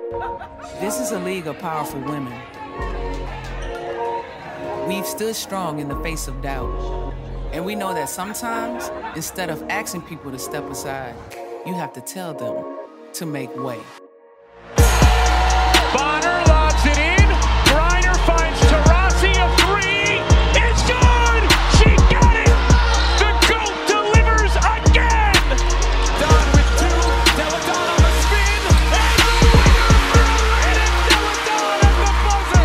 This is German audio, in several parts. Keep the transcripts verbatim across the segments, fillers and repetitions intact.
This is a league of powerful women. We've stood strong in the face of doubt. And we know that sometimes, instead of asking people to step aside, you have to tell them to make way. Bonner lobs it in. Griner finds Taurasi, a three. It's good! She got it! The GOAT delivers again! Don with two. Delle Donne on the spin. And the winner! And it's Delle Donne at the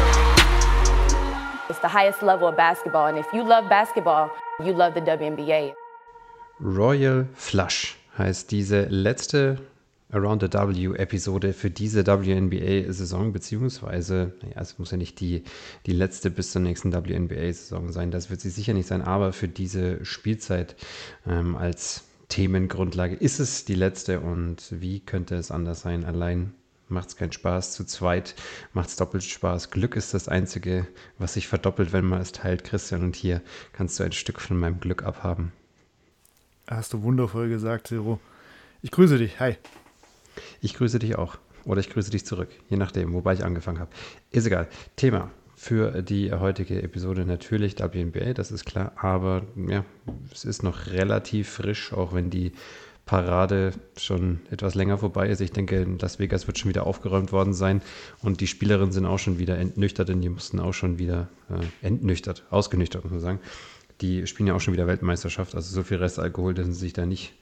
buzzer! It's the highest level of basketball. And if you love basketball, you love the W N B A. Royal Flush heißt diese letzte Around the W-Episode für diese W N B A-Saison, beziehungsweise, naja, es muss ja nicht die, die letzte bis zur nächsten W N B A-Saison sein, das wird sie sicher nicht sein, aber für diese Spielzeit ähm, als Themengrundlage ist es die letzte und wie könnte es anders sein? Allein macht es keinen Spaß, zu zweit macht es doppelt Spaß. Glück ist das Einzige, was sich verdoppelt, wenn man es teilt, Christian, und hier kannst du ein Stück von meinem Glück abhaben. Hast du wundervoll gesagt, Zero. Ich grüße dich, hi. Ich grüße dich auch. Oder ich grüße dich zurück, je nachdem, wobei ich angefangen habe. Ist egal. Thema für die heutige Episode natürlich W N B A, das ist klar. Aber ja, es ist noch relativ frisch, auch wenn die Parade schon etwas länger vorbei ist. Ich denke, in Las Vegas wird schon wieder aufgeräumt worden sein. Und die Spielerinnen sind auch schon wieder entnüchtert, denn die mussten auch schon wieder äh, entnüchtert, ausgenüchtert, muss man sagen. Die spielen ja auch schon wieder Weltmeisterschaft, also so viel Restalkohol, dass sie sich da nicht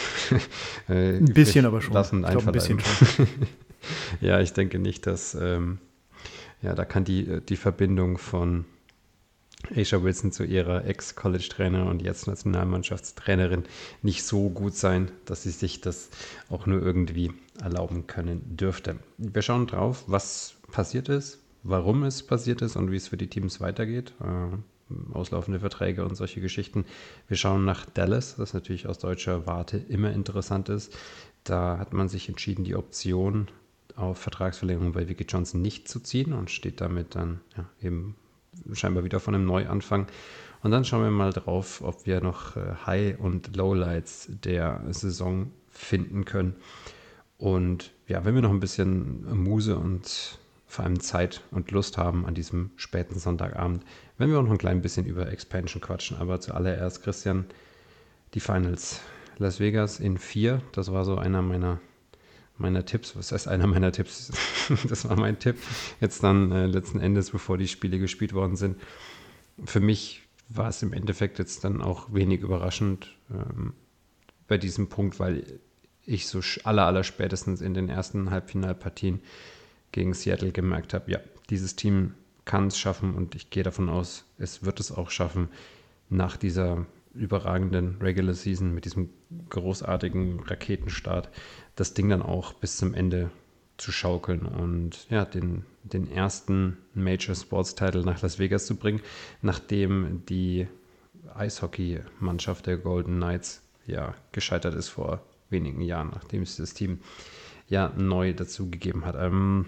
äh, ein bisschen aber schon. Lassen, ich glaub, ein bisschen schon. Ja, ich denke nicht, dass ähm, ja, da kann die, die Verbindung von A'ja Wilson zu ihrer Ex-College-Trainerin und jetzt Nationalmannschaftstrainerin nicht so gut sein, dass sie sich das auch nur irgendwie erlauben können dürfte. Wir schauen drauf, was passiert ist, warum es passiert ist und wie es für die Teams weitergeht. Äh, auslaufende Verträge und solche Geschichten. Wir schauen nach Dallas, das natürlich aus deutscher Warte immer interessant ist. Da hat man sich entschieden, die Option auf Vertragsverlängerung bei Vickie Johnson nicht zu ziehen und steht damit dann ja, eben scheinbar wieder von einem Neuanfang. Und dann schauen wir mal drauf, ob wir noch High- und Lowlights der Saison finden können. Und ja, wenn wir noch ein bisschen Muse und vor allem Zeit und Lust haben an diesem späten Sonntagabend, wenn wir auch noch ein klein bisschen über Expansion quatschen. Aber zuallererst, Christian, die Finals. Las Vegas in vier, das war so einer meiner, meiner Tipps. Was heißt einer meiner Tipps? Das war mein Tipp. Jetzt dann äh, letzten Endes, bevor die Spiele gespielt worden sind. Für mich war es im Endeffekt jetzt dann auch wenig überraschend ähm, bei diesem Punkt, weil ich so aller, aller spätestens in den ersten Halbfinalpartien gegen Seattle gemerkt habe, ja, dieses Team kann es schaffen und ich gehe davon aus, es wird es auch schaffen, nach dieser überragenden Regular Season mit diesem großartigen Raketenstart das Ding dann auch bis zum Ende zu schaukeln und ja, den, den ersten Major Sports Title nach Las Vegas zu bringen, nachdem die Eishockey-Mannschaft der Golden Knights ja gescheitert ist vor wenigen Jahren, nachdem es das Team ja neu dazugegeben hat. Ähm,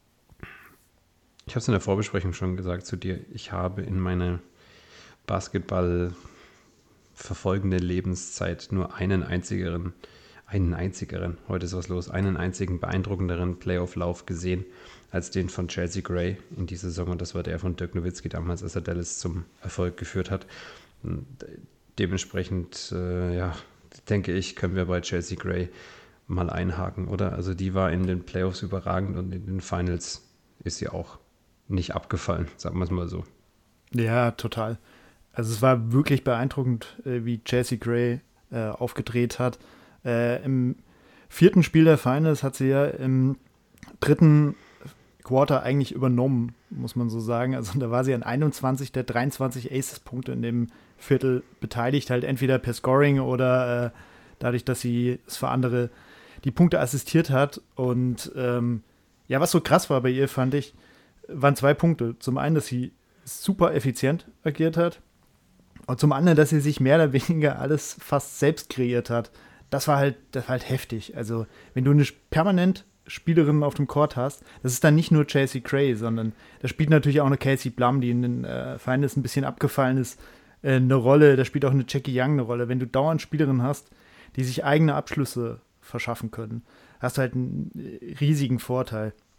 ich habe es in der Vorbesprechung schon gesagt zu dir, ich habe in meiner Basketball verfolgende Lebenszeit nur einen einzigeren, einen einzigeren, heute ist was los, einen einzigen beeindruckenderen Playoff-Lauf gesehen als den von Chelsea Gray in dieser Saison und das war der von Dirk Nowitzki damals, als er Dallas zum Erfolg geführt hat. Und dementsprechend, äh, ja, denke ich, können wir bei Chelsea Gray mal einhaken, oder? Also die war in den Playoffs überragend und in den Finals ist sie auch nicht abgefallen, sagen wir es mal so. Ja, total. Also es war wirklich beeindruckend, wie Chelsea Gray äh, aufgedreht hat. Äh, Im vierten Spiel der Finals hat sie ja im dritten Quarter eigentlich übernommen, muss man so sagen. Also da war sie an einundzwanzig der dreiundzwanzig Aces-Punkte in dem Viertel beteiligt, halt entweder per Scoring oder äh, dadurch, dass sie es für andere die Punkte assistiert hat. Und ähm, ja, was so krass war bei ihr, fand ich, waren zwei Punkte. Zum einen, dass sie super effizient agiert hat und zum anderen, dass sie sich mehr oder weniger alles fast selbst kreiert hat. Das war halt, das war halt heftig. Also wenn du eine permanent Spielerin auf dem Court hast, das ist dann nicht nur Chelsea Gray, sondern da spielt natürlich auch eine Kelsey Plum, die in den äh, Finals ein bisschen abgefallen ist, äh, eine Rolle. Da spielt auch eine Jackie Young eine Rolle. Wenn du dauernd Spielerinnen hast, die sich eigene Abschlüsse verschaffen können, hast du halt einen riesigen Vorteil.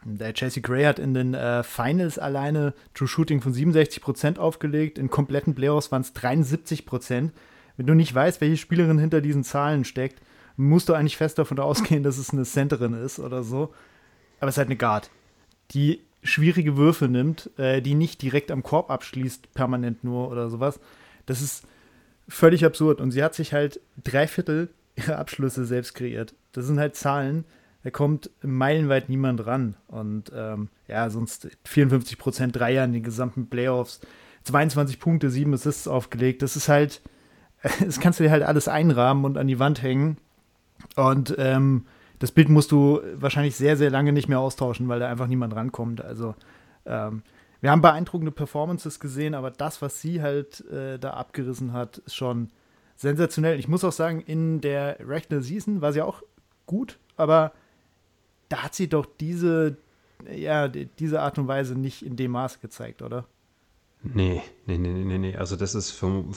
Der Chelsea Gray hat in den äh, Finals alleine True Shooting von siebenundsechzig Prozent aufgelegt. In kompletten Playoffs waren es dreiundsiebzig Prozent. Wenn du nicht weißt, welche Spielerin hinter diesen Zahlen steckt, musst du eigentlich fest davon ausgehen, dass es eine Centerin ist oder so. Aber es ist halt eine Guard, die schwierige Würfe nimmt, äh, die nicht direkt am Korb abschließt, permanent nur oder sowas. Das ist völlig absurd. Und sie hat sich halt drei Viertel ihrer Abschlüsse selbst kreiert. Das sind halt Zahlen, da kommt meilenweit niemand ran. Und ähm, ja, sonst vierundfünfzig Prozent Dreier in den gesamten Playoffs, zweiundzwanzig Punkte, sieben Assists aufgelegt. Das ist halt, das kannst du dir halt alles einrahmen und an die Wand hängen. Und ähm, das Bild musst du wahrscheinlich sehr, sehr lange nicht mehr austauschen, weil da einfach niemand rankommt. Also ähm, wir haben beeindruckende Performances gesehen, aber das, was sie halt äh, da abgerissen hat, ist schon sensationell. Ich muss auch sagen, in der Regular Season war sie auch gut, aber da hat sie doch diese, ja, diese Art und Weise nicht in dem Maße gezeigt, oder? Nee, nee, nee, nee, nee. Also das ist verm-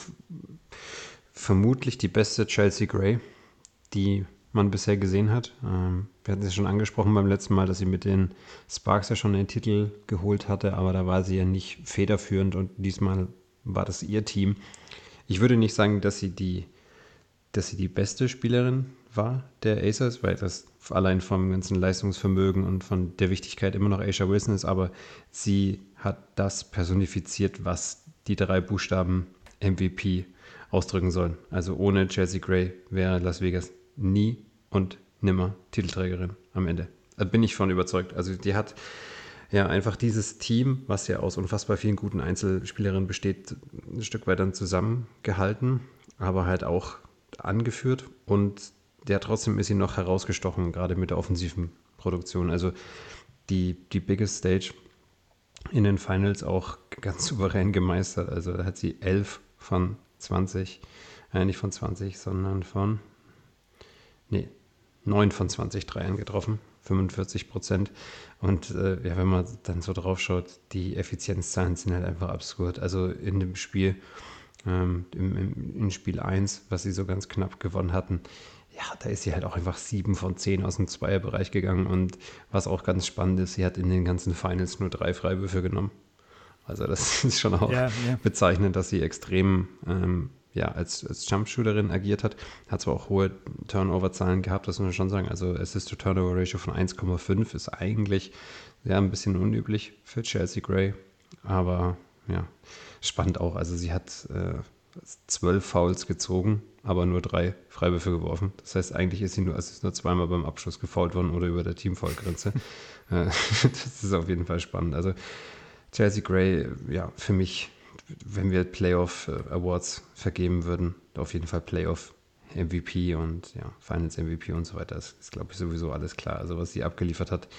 vermutlich die beste Chelsea Gray, die man bisher gesehen hat. Ähm, wir hatten es schon angesprochen beim letzten Mal, dass sie mit den Sparks ja schon den Titel geholt hatte, aber da war sie ja nicht federführend und diesmal war das ihr Team. Ich würde nicht sagen, dass sie die, dass sie die beste Spielerin war der Aces, weil das allein vom ganzen Leistungsvermögen und von der Wichtigkeit immer noch A'ja Wilson ist, aber sie hat das personifiziert, was die drei Buchstaben M V P ausdrücken sollen. Also ohne Chelsea Gray wäre Las Vegas nie und nimmer Titelträgerin am Ende. Da bin ich von überzeugt. Also die hat ja einfach dieses Team, was ja aus unfassbar vielen guten Einzelspielerinnen besteht, ein Stück weit dann zusammengehalten, aber halt auch angeführt und ja, trotzdem ist sie noch herausgestochen, gerade mit der offensiven Produktion. Also die, die Biggest Stage in den Finals auch ganz souverän gemeistert. Also da hat sie elf von zwanzig, äh, nicht von zwanzig, sondern von, nee, neun von zwanzig Dreiern getroffen, fünfundvierzig Prozent. Und äh, ja, wenn man dann so drauf schaut, die Effizienzzahlen sind halt einfach absurd. Also in dem Spiel, ähm, im, im, in Spiel eins, was sie so ganz knapp gewonnen hatten, ja, da ist sie halt auch einfach sieben von zehn aus dem Zweierbereich gegangen. Und was auch ganz spannend ist, sie hat in den ganzen Finals nur drei Freiwürfe genommen. Also das ist schon auch ja, ja. bezeichnend, dass sie extrem ähm, ja, als, als Jumpshooterin agiert hat. Hat zwar auch hohe Turnover-Zahlen gehabt, das muss man schon sagen. Also Assist-to-Turnover-Ratio von eins Komma fünf ist eigentlich ja, ein bisschen unüblich für Chelsea Gray. Aber ja, spannend auch. Also sie hat äh, zwölf Fouls gezogen, aber nur drei Freiwürfe geworfen. Das heißt, eigentlich ist sie nur, also ist nur zweimal beim Abschluss gefoult worden oder über der Team-Foul-Grenze. Das ist auf jeden Fall spannend. Also Chelsea Gray, ja, für mich, wenn wir Playoff-Awards vergeben würden, auf jeden Fall Playoff-M V P und ja, Finals-M V P und so weiter. Das ist, glaube ich, sowieso alles klar. Also was sie abgeliefert hat,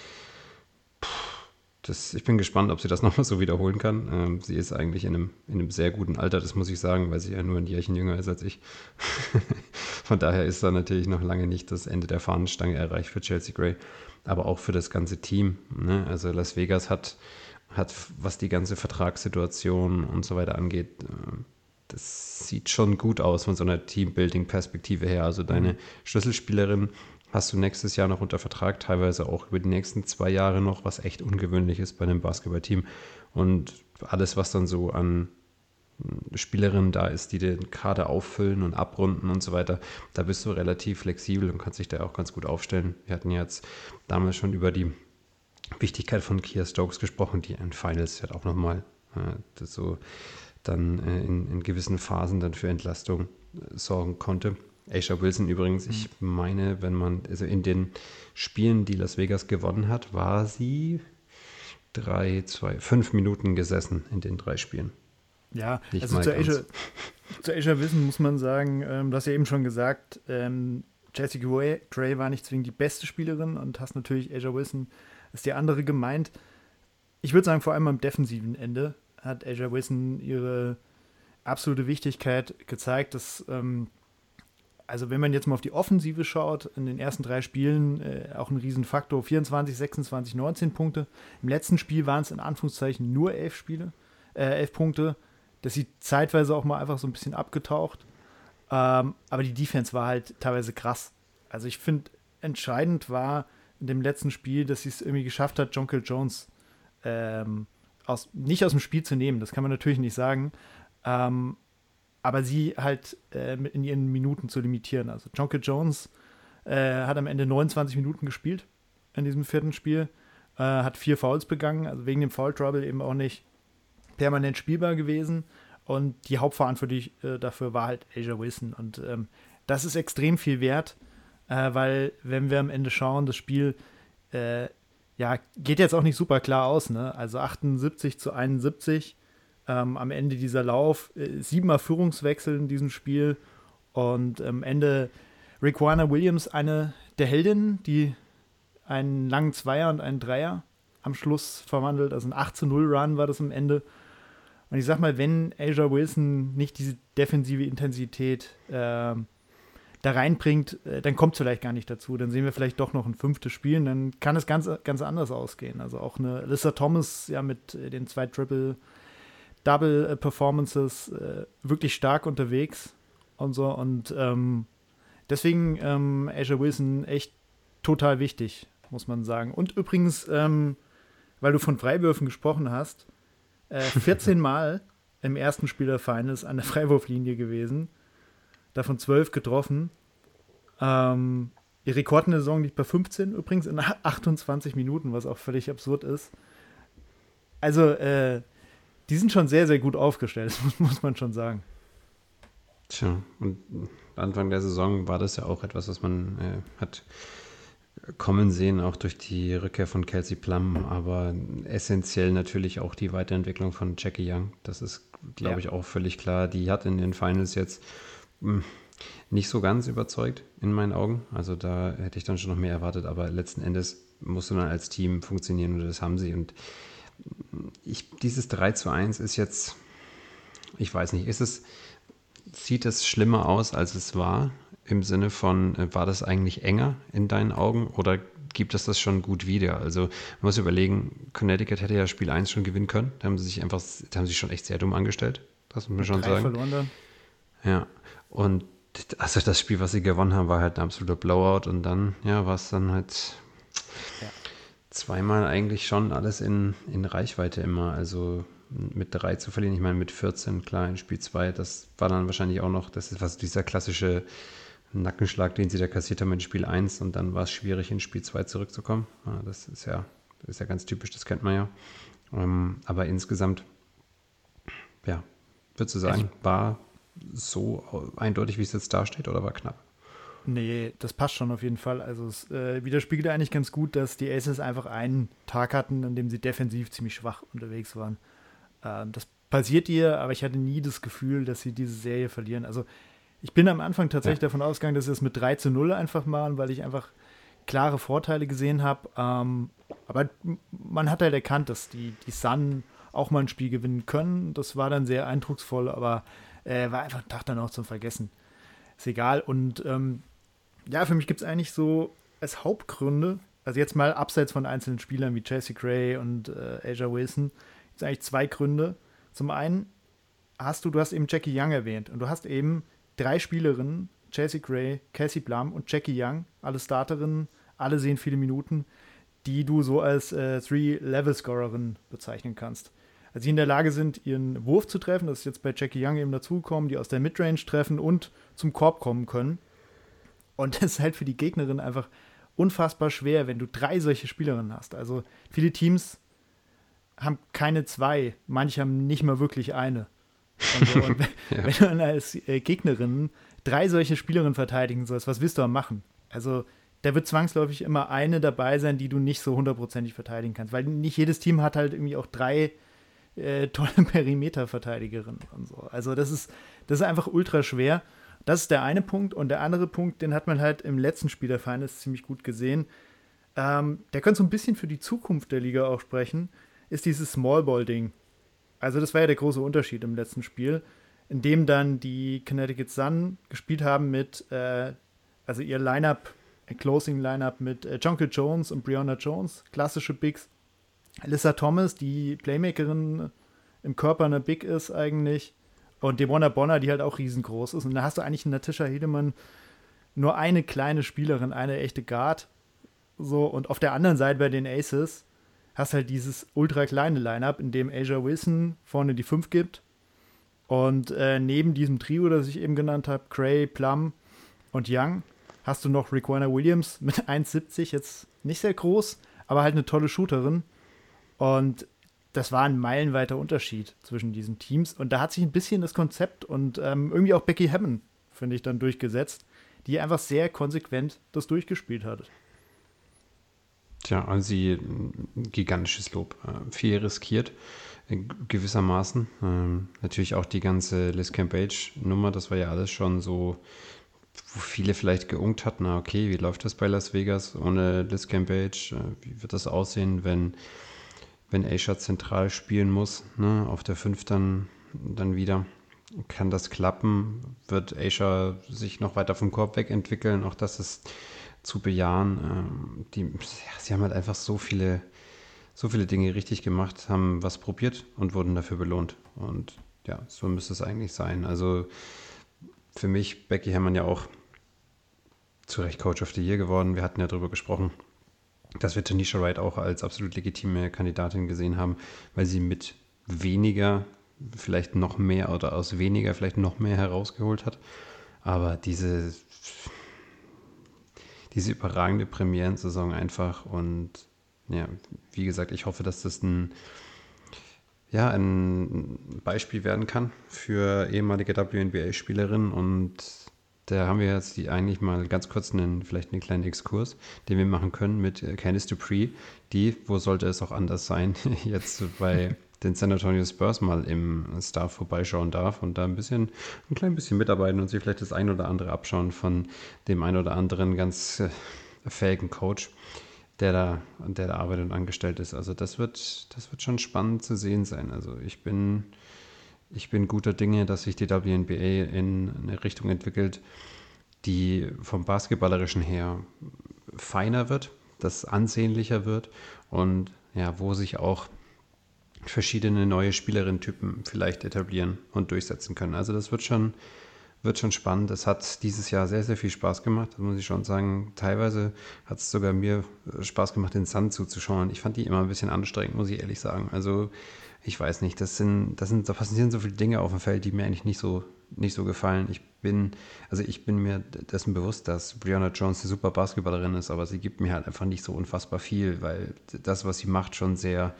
das, ich bin gespannt, ob sie das nochmal so wiederholen kann. Ähm, sie ist eigentlich in einem, in einem sehr guten Alter, das muss ich sagen, weil sie ja nur ein Jährchen jünger ist als ich. Von daher ist da natürlich noch lange nicht das Ende der Fahnenstange erreicht für Chelsea Gray, aber auch für das ganze Team. Ne? Also Las Vegas hat, hat, was die ganze Vertragssituation und so weiter angeht, das sieht schon gut aus von so einer Teambuilding-Perspektive her. Also deine Schlüsselspielerin hast du nächstes Jahr noch unter Vertrag, teilweise auch über die nächsten zwei Jahre noch, was echt ungewöhnlich ist bei einem Basketballteam. Und alles, was dann so an Spielerinnen da ist, die den Kader auffüllen und abrunden und so weiter, da bist du relativ flexibel und kannst dich da auch ganz gut aufstellen. Wir hatten jetzt damals schon über die Wichtigkeit von Kiah Stokes gesprochen, die in Finals halt auch nochmal äh, so dann äh, in, in gewissen Phasen dann für Entlastung äh, sorgen konnte. A'ja Wilson übrigens, mhm. ich meine, wenn man, also in den Spielen, die Las Vegas gewonnen hat, war sie drei, zwei, fünf Minuten gesessen in den drei Spielen. Ja, Nicht also zu A'ja, zu A'ja Wilson muss man sagen, ähm, du hast ja eben schon gesagt, ähm, Chelsea Gray war nicht zwingend die beste Spielerin und hast natürlich A'ja Wilson ist die andere gemeint. Ich würde sagen, vor allem am defensiven Ende hat A'ja Wilson ihre absolute Wichtigkeit gezeigt, dass ähm, also wenn man jetzt mal auf die Offensive schaut, in den ersten drei Spielen äh, auch ein Riesenfaktor, vierundzwanzig, sechsundzwanzig, neunzehn Punkte. Im letzten Spiel waren es in Anführungszeichen nur elf Spiele, äh, elf Punkte. Das sieht zeitweise auch mal einfach so ein bisschen abgetaucht. Ähm, aber die Defense war halt teilweise krass. Also ich finde, entscheidend war, in dem letzten Spiel, dass sie es irgendwie geschafft hat, Jonquel Jones ähm, aus, nicht aus dem Spiel zu nehmen. Das kann man natürlich nicht sagen. Ähm, aber sie halt äh, in ihren Minuten zu limitieren. Also Jonquel Jones äh, hat am Ende neunundzwanzig Minuten gespielt in diesem vierten Spiel, äh, hat vier Fouls begangen, also wegen dem Foul Trouble eben auch nicht permanent spielbar gewesen. Und die Hauptverantwortlich äh, dafür war halt A'ja Wilson. Und ähm, das ist extrem viel wert, äh, weil wenn wir am Ende schauen, das Spiel äh, ja, geht jetzt auch nicht super klar aus, ne? Also achtundsiebzig zu einundsiebzig. Ähm, am Ende dieser Lauf, äh, siebenmal Führungswechsel in diesem Spiel und am Ende Riquna Williams, eine der Heldinnen, die einen langen Zweier und einen Dreier am Schluss verwandelt, also ein acht zu null Run war das am Ende. Und ich sag mal, wenn A'ja Wilson nicht diese defensive Intensität äh, da reinbringt, äh, dann kommt es vielleicht gar nicht dazu. Dann sehen wir vielleicht doch noch ein fünftes Spiel und dann kann es ganz, ganz anders ausgehen. Also auch eine Alyssa Thomas ja mit äh, den zwei Triple Double Performances äh, wirklich stark unterwegs und so. Und ähm, deswegen ähm, A'ja Wilson echt total wichtig, muss man sagen. Und übrigens, ähm, weil du von Freiwürfen gesprochen hast, äh, vierzehn Mal im ersten Spiel der Finals an der Freiwurflinie gewesen, davon zwölf getroffen. Ähm, ihr Rekord in der Saison liegt bei fünfzehn übrigens in achtundzwanzig Minuten, was auch völlig absurd ist. Also, äh, die sind schon sehr, sehr gut aufgestellt, muss man schon sagen. Tja, und Anfang der Saison war das ja auch etwas, was man äh, hat kommen sehen, auch durch die Rückkehr von Kelsey Plum, aber essentiell natürlich auch die Weiterentwicklung von Jackie Young. Das ist, glaube ja. ich, auch völlig klar. Die hat in den Finals jetzt mh, nicht so ganz überzeugt, in meinen Augen. Also da hätte ich dann schon noch mehr erwartet, aber letzten Endes musst du dann als Team funktionieren und das haben sie. Und ich, dieses drei zu eins ist jetzt, ich weiß nicht, ist es, sieht es schlimmer aus, als es war? Im Sinne von, war das eigentlich enger in deinen Augen oder gibt es das schon gut wieder? Also man muss überlegen, Connecticut hätte ja Spiel eins schon gewinnen können. Da haben sie sich einfach, da haben sie sich schon echt sehr dumm angestellt. Das muss man schon sagen. Verloren dann. Ja, und also das Spiel, was sie gewonnen haben, war halt ein absoluter Blowout und dann, ja, war es dann halt ja. zweimal eigentlich schon alles in, in Reichweite immer. Also mit drei zu verlieren, ich meine mit vierzehn, klar, in Spiel zwei, das war dann wahrscheinlich auch noch, das ist was dieser klassische Nackenschlag, den sie da kassiert haben in Spiel eins und dann war es schwierig, in Spiel zwei zurückzukommen. Ja, das ist ja, das ist ja ganz typisch, das kennt man ja. Ähm, aber insgesamt, ja, würdest du sagen, war so eindeutig, wie es jetzt dasteht, oder war knapp? Nee, das passt schon auf jeden Fall. Also es äh, widerspiegelt eigentlich ganz gut, dass die Aces einfach einen Tag hatten, an dem sie defensiv ziemlich schwach unterwegs waren. Ähm, das passiert ihr, aber ich hatte nie das Gefühl, dass sie diese Serie verlieren. Also ich bin am Anfang tatsächlich ja. davon ausgegangen, dass sie es mit drei zu null einfach machen, weil ich einfach klare Vorteile gesehen habe. Ähm, aber man hat halt erkannt, dass die, die Sun auch mal ein Spiel gewinnen können. Das war dann sehr eindrucksvoll, aber äh, war einfach ein Tag dann auch zum Vergessen. Ist egal. Und ähm, ja, für mich gibt es eigentlich so als Hauptgründe, also jetzt mal abseits von einzelnen Spielern wie Chelsea Gray und äh, A'ja Wilson, gibt es eigentlich zwei Gründe. Zum einen hast du, du hast eben Jackie Young erwähnt und du hast eben drei Spielerinnen, Chelsea Gray, Kelsey Plum und Jackie Young, alle Starterinnen, alle sehen viele Minuten, die du so als äh, Three-Level-Scorerin bezeichnen kannst. Also die in der Lage sind, ihren Wurf zu treffen, das ist jetzt bei Jackie Young eben dazugekommen, die aus der Midrange treffen und zum Korb kommen können. Und das ist halt für die Gegnerin einfach unfassbar schwer, wenn du drei solche Spielerinnen hast. Also viele Teams haben keine zwei, manche haben nicht mal wirklich eine. Und so. Und ja. wenn du dann als äh, Gegnerin drei solche Spielerinnen verteidigen sollst, was willst du da machen? Also da wird zwangsläufig immer eine dabei sein, die du nicht so hundertprozentig verteidigen kannst, weil nicht jedes Team hat halt irgendwie auch drei äh, tolle Perimeter-Verteidigerinnen und so. Also das ist, das ist einfach ultra schwer. Das ist der eine Punkt. Und der andere Punkt, den hat man halt im letzten Spiel der Finals ziemlich gut gesehen. Ähm, der könnte so ein bisschen für die Zukunft der Liga auch sprechen, ist dieses Small-Ball-Ding. Also das war ja der große Unterschied im letzten Spiel, in dem dann die Connecticut Sun gespielt haben mit, äh, also ihr Lineup, ein Closing-Lineup mit äh, Jonquel Jones und Breonna Jones, klassische Bigs. Alyssa Thomas, die Playmakerin im Körper eine Big ist eigentlich. Und De'Mona Bonner, die halt auch riesengroß ist. Und da hast du eigentlich in Natisha Hiedemann nur eine kleine Spielerin, eine echte Guard. So, und auf der anderen Seite bei den Aces hast halt dieses ultra kleine Lineup, in dem A'ja Wilson vorne die fünf gibt. Und äh, neben diesem Trio, das ich eben genannt habe, Gray, Plum und Young, hast du noch Riquna Williams mit eins siebzig, jetzt nicht sehr groß, aber halt eine tolle Shooterin. Und das war ein meilenweiter Unterschied zwischen diesen Teams. Und da hat sich ein bisschen das Konzept und ähm, irgendwie auch Becky Hammon, finde ich, dann durchgesetzt, die einfach sehr konsequent das durchgespielt hat. Tja, also sie ein gigantisches Lob. Äh, viel riskiert, gewissermaßen. Ähm, natürlich auch die ganze Liz Cambage-Nummer, das war ja alles schon so, wo viele vielleicht geunkt hatten, na okay, wie läuft das bei Las Vegas ohne Liz Cambage? Äh, wie wird das aussehen, wenn, wenn A'ja zentral spielen muss, ne? Auf der fünf dann, dann wieder? Kann das klappen? Wird A'ja sich noch weiter vom Korb wegentwickeln? Auch das ist zu bejahen. Ähm, die, ja, sie haben halt einfach so viele so viele Dinge richtig gemacht, haben was probiert und wurden dafür belohnt. Und ja, so müsste es eigentlich sein. Also für mich, Becky Hammon ja auch zu Recht Coach of the Year geworden. Wir hatten ja darüber gesprochen, dass wir Tanisha Wright auch als absolut legitime Kandidatin gesehen haben, weil sie mit weniger vielleicht noch mehr oder aus weniger vielleicht noch mehr herausgeholt hat. Aber diese, diese überragende Premierensaison einfach und ja, wie gesagt, ich hoffe, dass das ein, ja, ein Beispiel werden kann für ehemalige W N B A-Spielerinnen und da haben wir jetzt die eigentlich mal ganz kurz einen, vielleicht einen kleinen Exkurs, den wir machen können mit Candice Dupree, die, wo sollte es auch anders sein, jetzt bei den San Antonio Spurs mal im Staff vorbeischauen darf und da ein bisschen, ein klein bisschen mitarbeiten und sich vielleicht das ein oder andere abschauen von dem ein oder anderen ganz äh, fähigen Coach, der da, der da arbeitet und angestellt ist. Also das wird, das wird schon spannend zu sehen sein. Also ich bin, ich bin guter Dinge, dass sich die W N B A in eine Richtung entwickelt, die vom Basketballerischen her feiner wird, das ansehnlicher wird und ja, wo sich auch verschiedene neue Spielerinnen-Typen vielleicht etablieren und durchsetzen können. Also das wird schon, wird schon spannend. Es hat dieses Jahr sehr, sehr viel Spaß gemacht, das muss ich schon sagen. Teilweise hat es sogar mir Spaß gemacht, den Sun zuzuschauen. Ich fand die immer ein bisschen anstrengend, muss ich ehrlich sagen. Also ich weiß nicht, das sind, das sind, da passieren so viele Dinge auf dem Feld, die mir eigentlich nicht so, nicht so gefallen. Ich bin, also ich bin mir dessen bewusst, dass Brianna Jones eine super Basketballerin ist, aber sie gibt mir halt einfach nicht so unfassbar viel, weil das, was sie macht, schon sehr,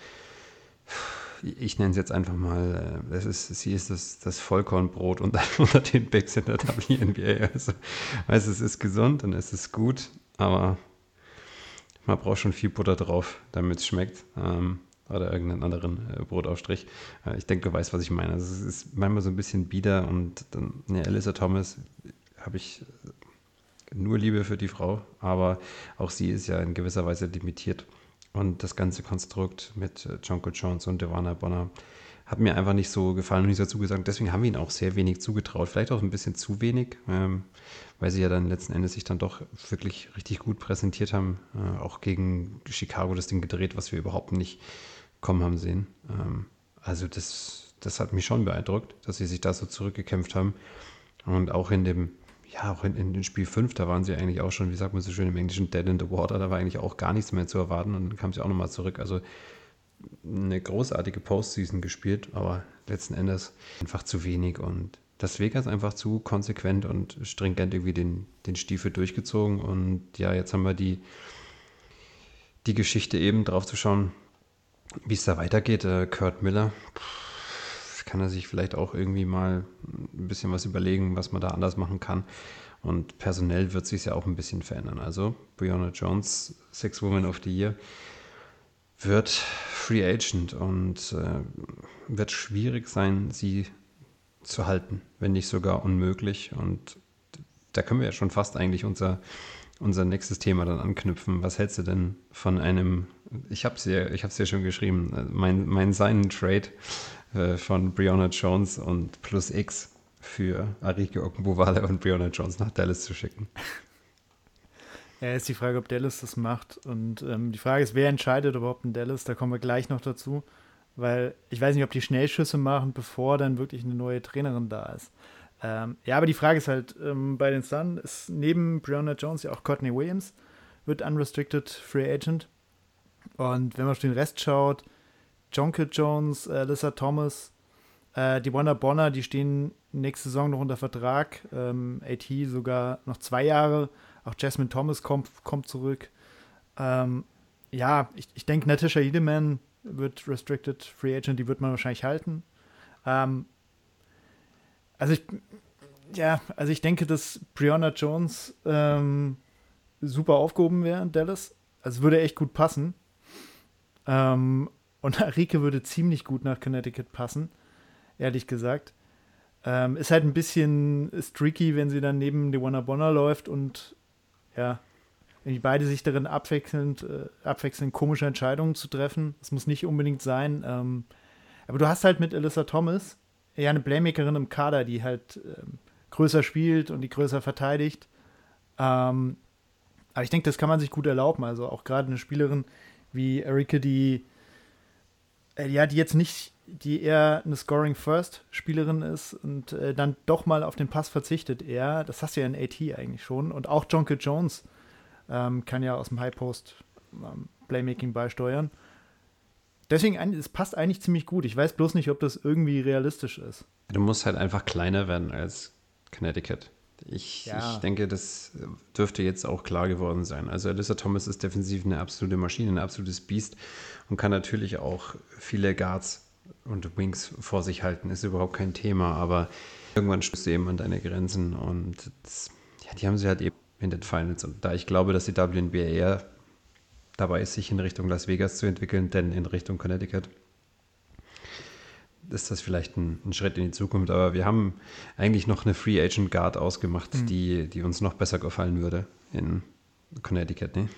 ich nenne es jetzt einfach mal, das ist, sie ist das, das Vollkornbrot unter, unter den Bigs in der W N B A. Also, also es ist gesund und es ist gut, aber man braucht schon viel Butter drauf, damit es schmeckt. Ähm, oder irgendeinen anderen äh, Brotaufstrich. Äh, ich denke, du weißt, was ich meine. Also es ist manchmal so ein bisschen bieder und dann, ne, Alyssa Thomas habe ich nur Liebe für die Frau, aber auch sie ist ja in gewisser Weise limitiert. Und das ganze Konstrukt mit äh, Jonko Jones und Devana Bonner hat mir einfach nicht so gefallen und nicht so zugesagt. Deswegen haben wir ihnen auch sehr wenig zugetraut. Vielleicht auch ein bisschen zu wenig, ähm, weil sie ja dann letzten Endes sich dann doch wirklich richtig gut präsentiert haben. Äh, auch gegen Chicago das Ding gedreht, was wir überhaupt nicht kommen haben sehen. Ähm, also das, das hat mich schon beeindruckt, dass sie sich da so zurückgekämpft haben. Und auch in dem, ja, auch in, in dem Spiel fünf, da waren sie eigentlich auch schon, wie sagt man so schön im Englischen, dead in the water. Da war eigentlich auch gar nichts mehr zu erwarten und dann kam sie auch nochmal zurück. Also eine großartige Postseason gespielt, aber letzten Endes einfach zu wenig und das Vegas einfach zu konsequent und stringent irgendwie den, den Stiefel durchgezogen und ja, jetzt haben wir die, die Geschichte eben drauf zu schauen, wie es da weitergeht. Äh, Kurt Miller, pff, kann er sich vielleicht auch irgendwie mal ein bisschen was überlegen, was man da anders machen kann und personell wird sich ja auch ein bisschen verändern. Also Brianna Jones, Six Women of the Year, wird Free Agent und äh, wird schwierig sein, sie zu halten, wenn nicht sogar unmöglich. Und da können wir ja schon fast eigentlich unser, unser nächstes Thema dann anknüpfen. Was hältst du denn von einem, ich habe es ja, ich habe es ja schon geschrieben, mein, mein Sign-and-Trade äh, von Brianna Jones und plus X für Arike Ogunbowale und Brianna Jones nach Dallas zu schicken? Ja, ist die Frage, ob Dallas das macht. Und ähm, die Frage ist, wer entscheidet überhaupt in Dallas? Da kommen wir gleich noch dazu. Weil ich weiß nicht, ob die Schnellschüsse machen, bevor dann wirklich eine neue Trainerin da ist. Ähm, ja, aber die Frage ist halt, ähm, bei den Suns ist neben Brianna Jones ja auch Courtney Williams. wird Unrestricted Free Agent. Und wenn man auf den Rest schaut, Jonkel Jones, äh, Alyssa Thomas, äh, die Wanda Bonner, die stehen nächste Saison noch unter Vertrag. Ähm, A T sogar noch zwei Jahre. Auch Jasmine Thomas kommt, kommt zurück. Ähm, ja, ich, ich denke, Natasha Hiedemann wird Restricted Free Agent, die wird man wahrscheinlich halten. Ähm, also ich, ja, also ich denke, dass Breonna Jones ähm, super aufgehoben wäre in Dallas. Also würde echt gut passen. Ähm, und Arike würde ziemlich gut nach Connecticut passen, ehrlich gesagt. Ähm, ist halt ein bisschen streaky, wenn sie dann neben DeWanna Bonner läuft und ja, wenn die beide sich darin abwechselnd, äh, abwechselnd komische Entscheidungen zu treffen. Das muss nicht unbedingt sein. Ähm, aber du hast halt mit Alyssa Thomas ja eine Playmakerin im Kader, die halt ähm, größer spielt und die größer verteidigt. Ähm, aber ich denke, das kann man sich gut erlauben. Also auch gerade eine Spielerin wie Arike, die äh, ja, die jetzt nicht, die eher eine Scoring-First-Spielerin ist und äh, dann doch mal auf den Pass verzichtet eher. Das hast du ja in A T eigentlich schon. Und auch Jonkel Jones ähm, kann ja aus dem High-Post ähm, Playmaking beisteuern. Deswegen, es passt eigentlich ziemlich gut. Ich weiß bloß nicht, ob das irgendwie realistisch ist. Du musst halt einfach kleiner werden als Connecticut. Ich, ja. ich denke, das dürfte jetzt auch klar geworden sein. Also Alyssa Thomas ist defensiv eine absolute Maschine, ein absolutes Biest und kann natürlich auch viele Guards und Wings vor sich halten. Ist überhaupt kein Thema, aber irgendwann stößt du eben an deine Grenzen und das, ja, die haben sie halt eben in den Finals. Und da ich glaube, dass die W N B A eher dabei ist, sich in Richtung Las Vegas zu entwickeln, denn in Richtung Connecticut ist das vielleicht ein, ein Schritt in die Zukunft. Aber wir haben eigentlich noch eine Free Agent Guard ausgemacht, mhm. die, die uns noch besser gefallen würde in Connecticut, ne?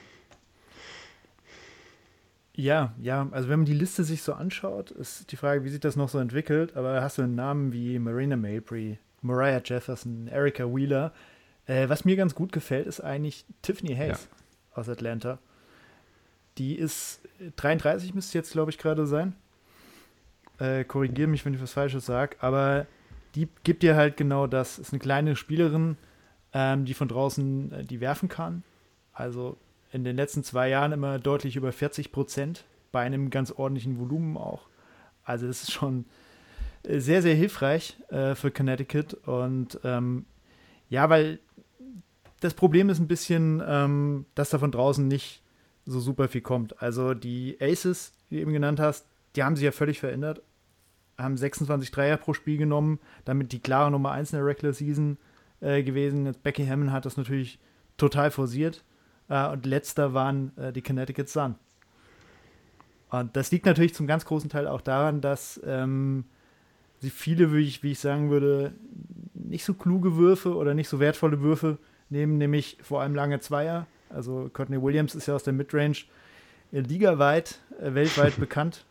Ja, ja, also wenn man die Liste sich so anschaut, ist die Frage, wie sich das noch so entwickelt, aber da hast du einen Namen wie Marina Mabrey, Mariah Jefferson, Erica Wheeler. Äh, was mir ganz gut gefällt, ist eigentlich Tiffany Hayes ja. aus Atlanta. Die ist dreiunddreißig, müsste jetzt, glaube ich, gerade sein. Äh, korrigiere mich, wenn ich was Falsches sage, aber die gibt dir halt genau das. Ist eine kleine Spielerin, ähm, die von draußen äh, die werfen kann. Also in den letzten zwei Jahren immer deutlich über vierzig Prozent, bei einem ganz ordentlichen Volumen auch. Also das ist schon sehr, sehr hilfreich äh, für Connecticut. Und ähm, ja, weil das Problem ist ein bisschen, ähm, dass da von draußen nicht so super viel kommt. Also die Aces, die du eben genannt hast, die haben sich ja völlig verändert. Haben sechsundzwanzig Dreier pro Spiel genommen, damit die klare Nummer eins in der Regular Season äh, gewesen. Jetzt Becky Hammon hat das natürlich total forciert. Uh, und letzter waren uh, die Connecticut Sun. Und das liegt natürlich zum ganz großen Teil auch daran, dass ähm, sie viele, wie ich, wie ich sagen würde, nicht so kluge Würfe oder nicht so wertvolle Würfe nehmen, nämlich vor allem lange Zweier. Also Courtney Williams ist ja aus der Midrange ligaweit, äh, weltweit bekannt.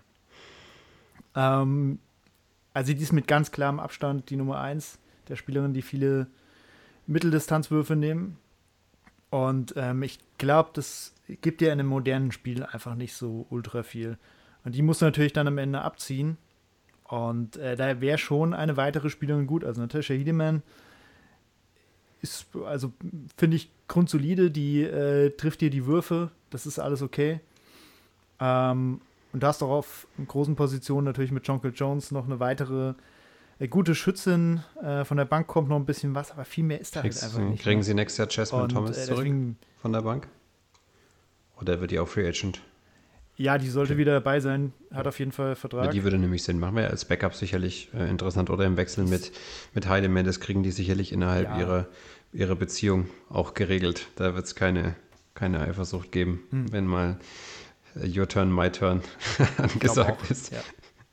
Ähm, also die ist mit ganz klarem Abstand die Nummer eins der Spielerin, die viele Mitteldistanzwürfe nehmen. Und ähm, ich glaube, das gibt dir in einem modernen Spiel einfach nicht so ultra viel. Und die muss natürlich dann am Ende abziehen. Und äh, da wäre schon eine weitere Spielerin gut. Also Natasha Hiedemann ist, also finde ich, grundsolide. Die äh, trifft dir die Würfe. Das ist alles okay. Ähm, und du hast auch auf großen Positionen natürlich mit Jonkel Jones noch eine weitere gute Schützin, äh, von der Bank kommt noch ein bisschen was, aber viel mehr ist da Kriegst, halt einfach nicht. Kriegen mehr. Sie nächstes Jahr Jasmine und, Thomas äh, zurück deswegen, von der Bank? Oder wird die auch Free Agent? Ja, die sollte okay. wieder dabei sein, hat auf jeden Fall Vertrag. Ja, die würde nämlich Sinn machen, wäre als Backup sicherlich äh, interessant. Oder im Wechsel mit, mit Heidemann, das kriegen die sicherlich innerhalb ja. ihrer, ihrer Beziehung auch geregelt. Da wird es keine, keine Eifersucht geben, hm. wenn mal uh, your turn, my turn angesagt ist. Ja.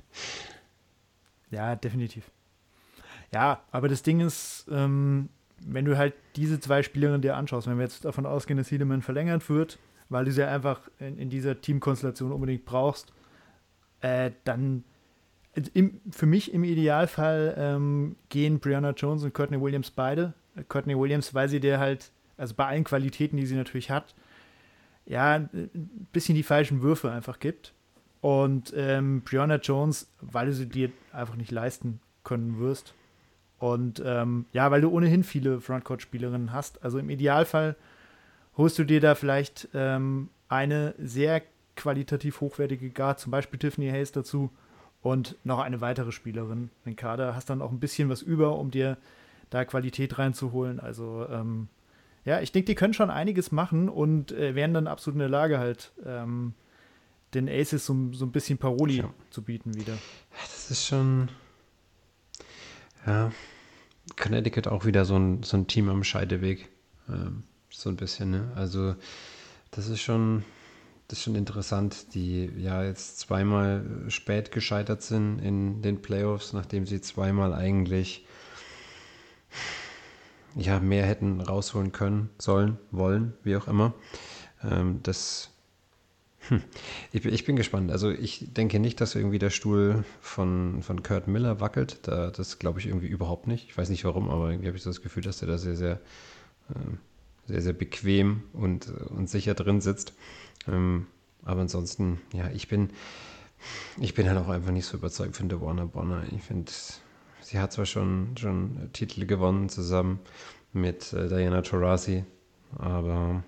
ja, definitiv. Ja, aber das Ding ist, ähm, wenn du halt diese zwei Spielerinnen dir anschaust, wenn wir jetzt davon ausgehen, dass Hiedemann verlängert wird, weil du sie einfach in, in dieser Teamkonstellation unbedingt brauchst, äh, dann im, für mich im Idealfall ähm, gehen Breonna Jones und Courtney Williams beide. Courtney Williams, weil sie dir halt, also bei allen Qualitäten, die sie natürlich hat, ja, ein bisschen die falschen Würfe einfach gibt. Und ähm, Breonna Jones, weil du sie dir einfach nicht leisten können wirst. Und ähm, ja, weil du ohnehin viele Frontcourt-Spielerinnen hast. Also im Idealfall holst du dir da vielleicht ähm, eine sehr qualitativ hochwertige Guard, zum Beispiel Tiffany Hayes dazu und noch eine weitere Spielerin im Kader, hast dann auch ein bisschen was über, um dir da Qualität reinzuholen. Also ähm, ja, ich denke, die können schon einiges machen und äh, wären dann absolut in der Lage, halt ähm, den Aces so, so ein bisschen Paroli ja. zu bieten wieder. Das ist schon, ja, Connecticut auch wieder so ein, so ein Team am Scheideweg, ähm, so ein bisschen, ne? Also das ist schon, das ist schon interessant, die ja jetzt zweimal spät gescheitert sind in den Playoffs, nachdem sie zweimal eigentlich ja mehr hätten rausholen können, sollen, wollen, wie auch immer. Ähm, das hm, ich, ich bin gespannt. Also ich denke nicht, dass irgendwie der Stuhl von, von Curt Miller wackelt. Da, das glaube ich irgendwie überhaupt nicht. Ich weiß nicht warum, aber irgendwie habe ich so das Gefühl, dass der da sehr, sehr, äh, sehr, sehr bequem und, und sicher drin sitzt. Ähm, aber ansonsten, ja, ich bin, ich bin halt auch einfach nicht so überzeugt von DeWanna Bonner. Ich finde, sie hat zwar schon, schon Titel gewonnen zusammen mit äh, Diana Taurasi, aber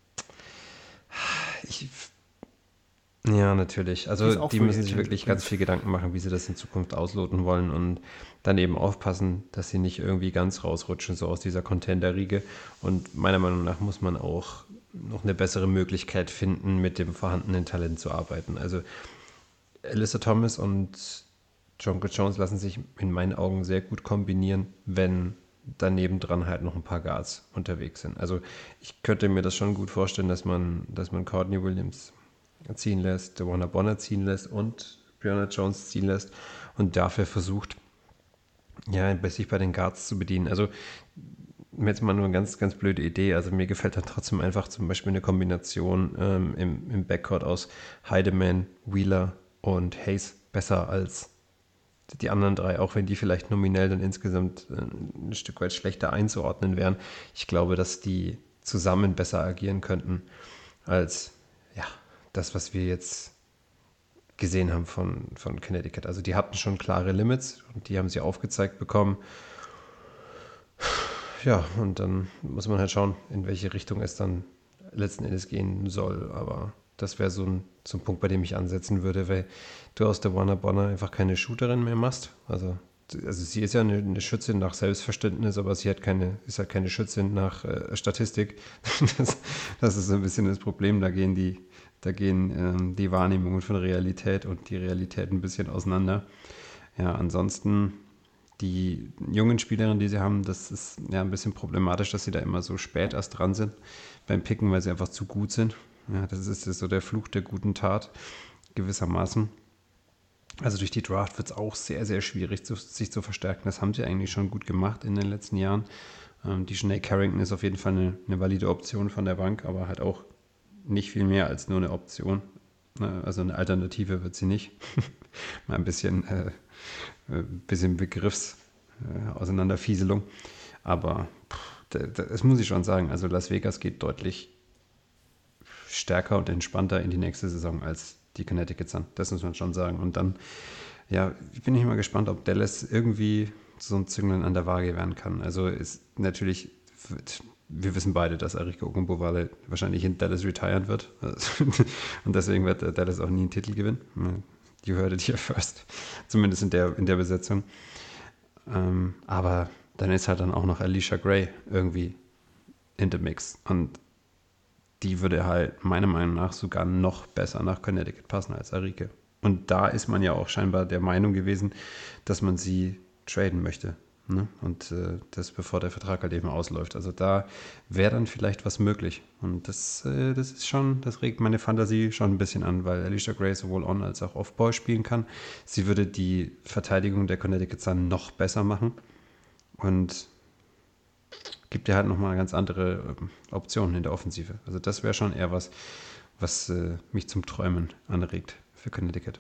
ich ja, natürlich. Also die müssen sich wirklich ganz viel Gedanken machen, wie sie das in Zukunft ausloten wollen und dann eben aufpassen, dass sie nicht irgendwie ganz rausrutschen, so aus dieser Contender-Riege. Und meiner Meinung nach muss man auch noch eine bessere Möglichkeit finden, mit dem vorhandenen Talent zu arbeiten. Also Alyssa Thomas und Jonquel Jones lassen sich in meinen Augen sehr gut kombinieren, wenn daneben dran halt noch ein paar Guards unterwegs sind. Also ich könnte mir das schon gut vorstellen, dass man, dass man Courtney Williams ziehen lässt, DeWanna Bonner ziehen lässt und Brianna Jones ziehen lässt und dafür versucht, ja, sich bei den Guards zu bedienen. Also jetzt mal nur eine ganz, ganz blöde Idee. Also mir gefällt dann trotzdem einfach zum Beispiel eine Kombination ähm, im, im Backcourt aus Heidemann, Wheeler und Hayes besser als die anderen drei, auch wenn die vielleicht nominell dann insgesamt ein Stück weit schlechter einzuordnen wären. Ich glaube, dass die zusammen besser agieren könnten als, ja, das, was wir jetzt gesehen haben von, von Connecticut. Also die hatten schon klare Limits und die haben sie aufgezeigt bekommen. Ja, und dann muss man halt schauen, in welche Richtung es dann letzten Endes gehen soll. Aber das wäre so ein, so ein Punkt, bei dem ich ansetzen würde, weil du aus DeWanna Bonner einfach keine Shooterin mehr machst. Also, also sie ist ja eine, eine Schützin nach Selbstverständnis, aber sie hat keine, ist halt keine Schützin nach äh, Statistik. Das, das ist so ein bisschen das Problem. Da gehen die Da gehen ähm, die Wahrnehmungen von Realität und die Realität ein bisschen auseinander. Ja, ansonsten die jungen Spielerinnen, die sie haben, das ist ja ein bisschen problematisch, dass sie da immer so spät erst dran sind beim Picken, weil sie einfach zu gut sind. Ja, das ist so der Fluch der guten Tat gewissermaßen. Also durch die Draft wird es auch sehr, sehr schwierig, zu, sich zu verstärken. Das haben sie eigentlich schon gut gemacht in den letzten Jahren. Ähm, die Sinead Carrington ist auf jeden Fall eine, eine valide Option von der Bank, aber halt auch nicht viel mehr als nur eine Option. Also eine Alternative wird sie nicht. Mal ein bisschen, äh, ein bisschen Begriffsauseinanderfieselung. Äh, Aber pff, das muss ich schon sagen. Also Las Vegas geht deutlich stärker und entspannter in die nächste Saison als die Connecticut Sun. Das muss man schon sagen. Und dann, ja, bin ich mal gespannt, ob Dallas irgendwie so ein Zünglein an der Waage werden kann. Also ist natürlich... Wir wissen beide, dass Arike Ogunbowale wahrscheinlich in Dallas retiren wird. Und deswegen wird Dallas auch nie einen Titel gewinnen. You heard it here first. Zumindest in der, in der Besetzung. Ähm, aber dann ist halt dann auch noch Alicia Gray irgendwie in the mix. Und die würde halt meiner Meinung nach sogar noch besser nach Connecticut passen als Arike. Und da ist man ja auch scheinbar der Meinung gewesen, dass man sie traden möchte. Ne? Und äh, das bevor der Vertrag halt eben ausläuft. Also da wäre dann vielleicht was möglich. Und das, äh, das ist schon, das regt meine Fantasie schon ein bisschen an, weil Alicia Gray sowohl on- als auch off-ball spielen kann. Sie würde die Verteidigung der Connecticut Sun noch besser machen und gibt ja halt nochmal ganz andere äh, Optionen in der Offensive. Also das wäre schon eher was, was äh, mich zum Träumen anregt für Connecticut.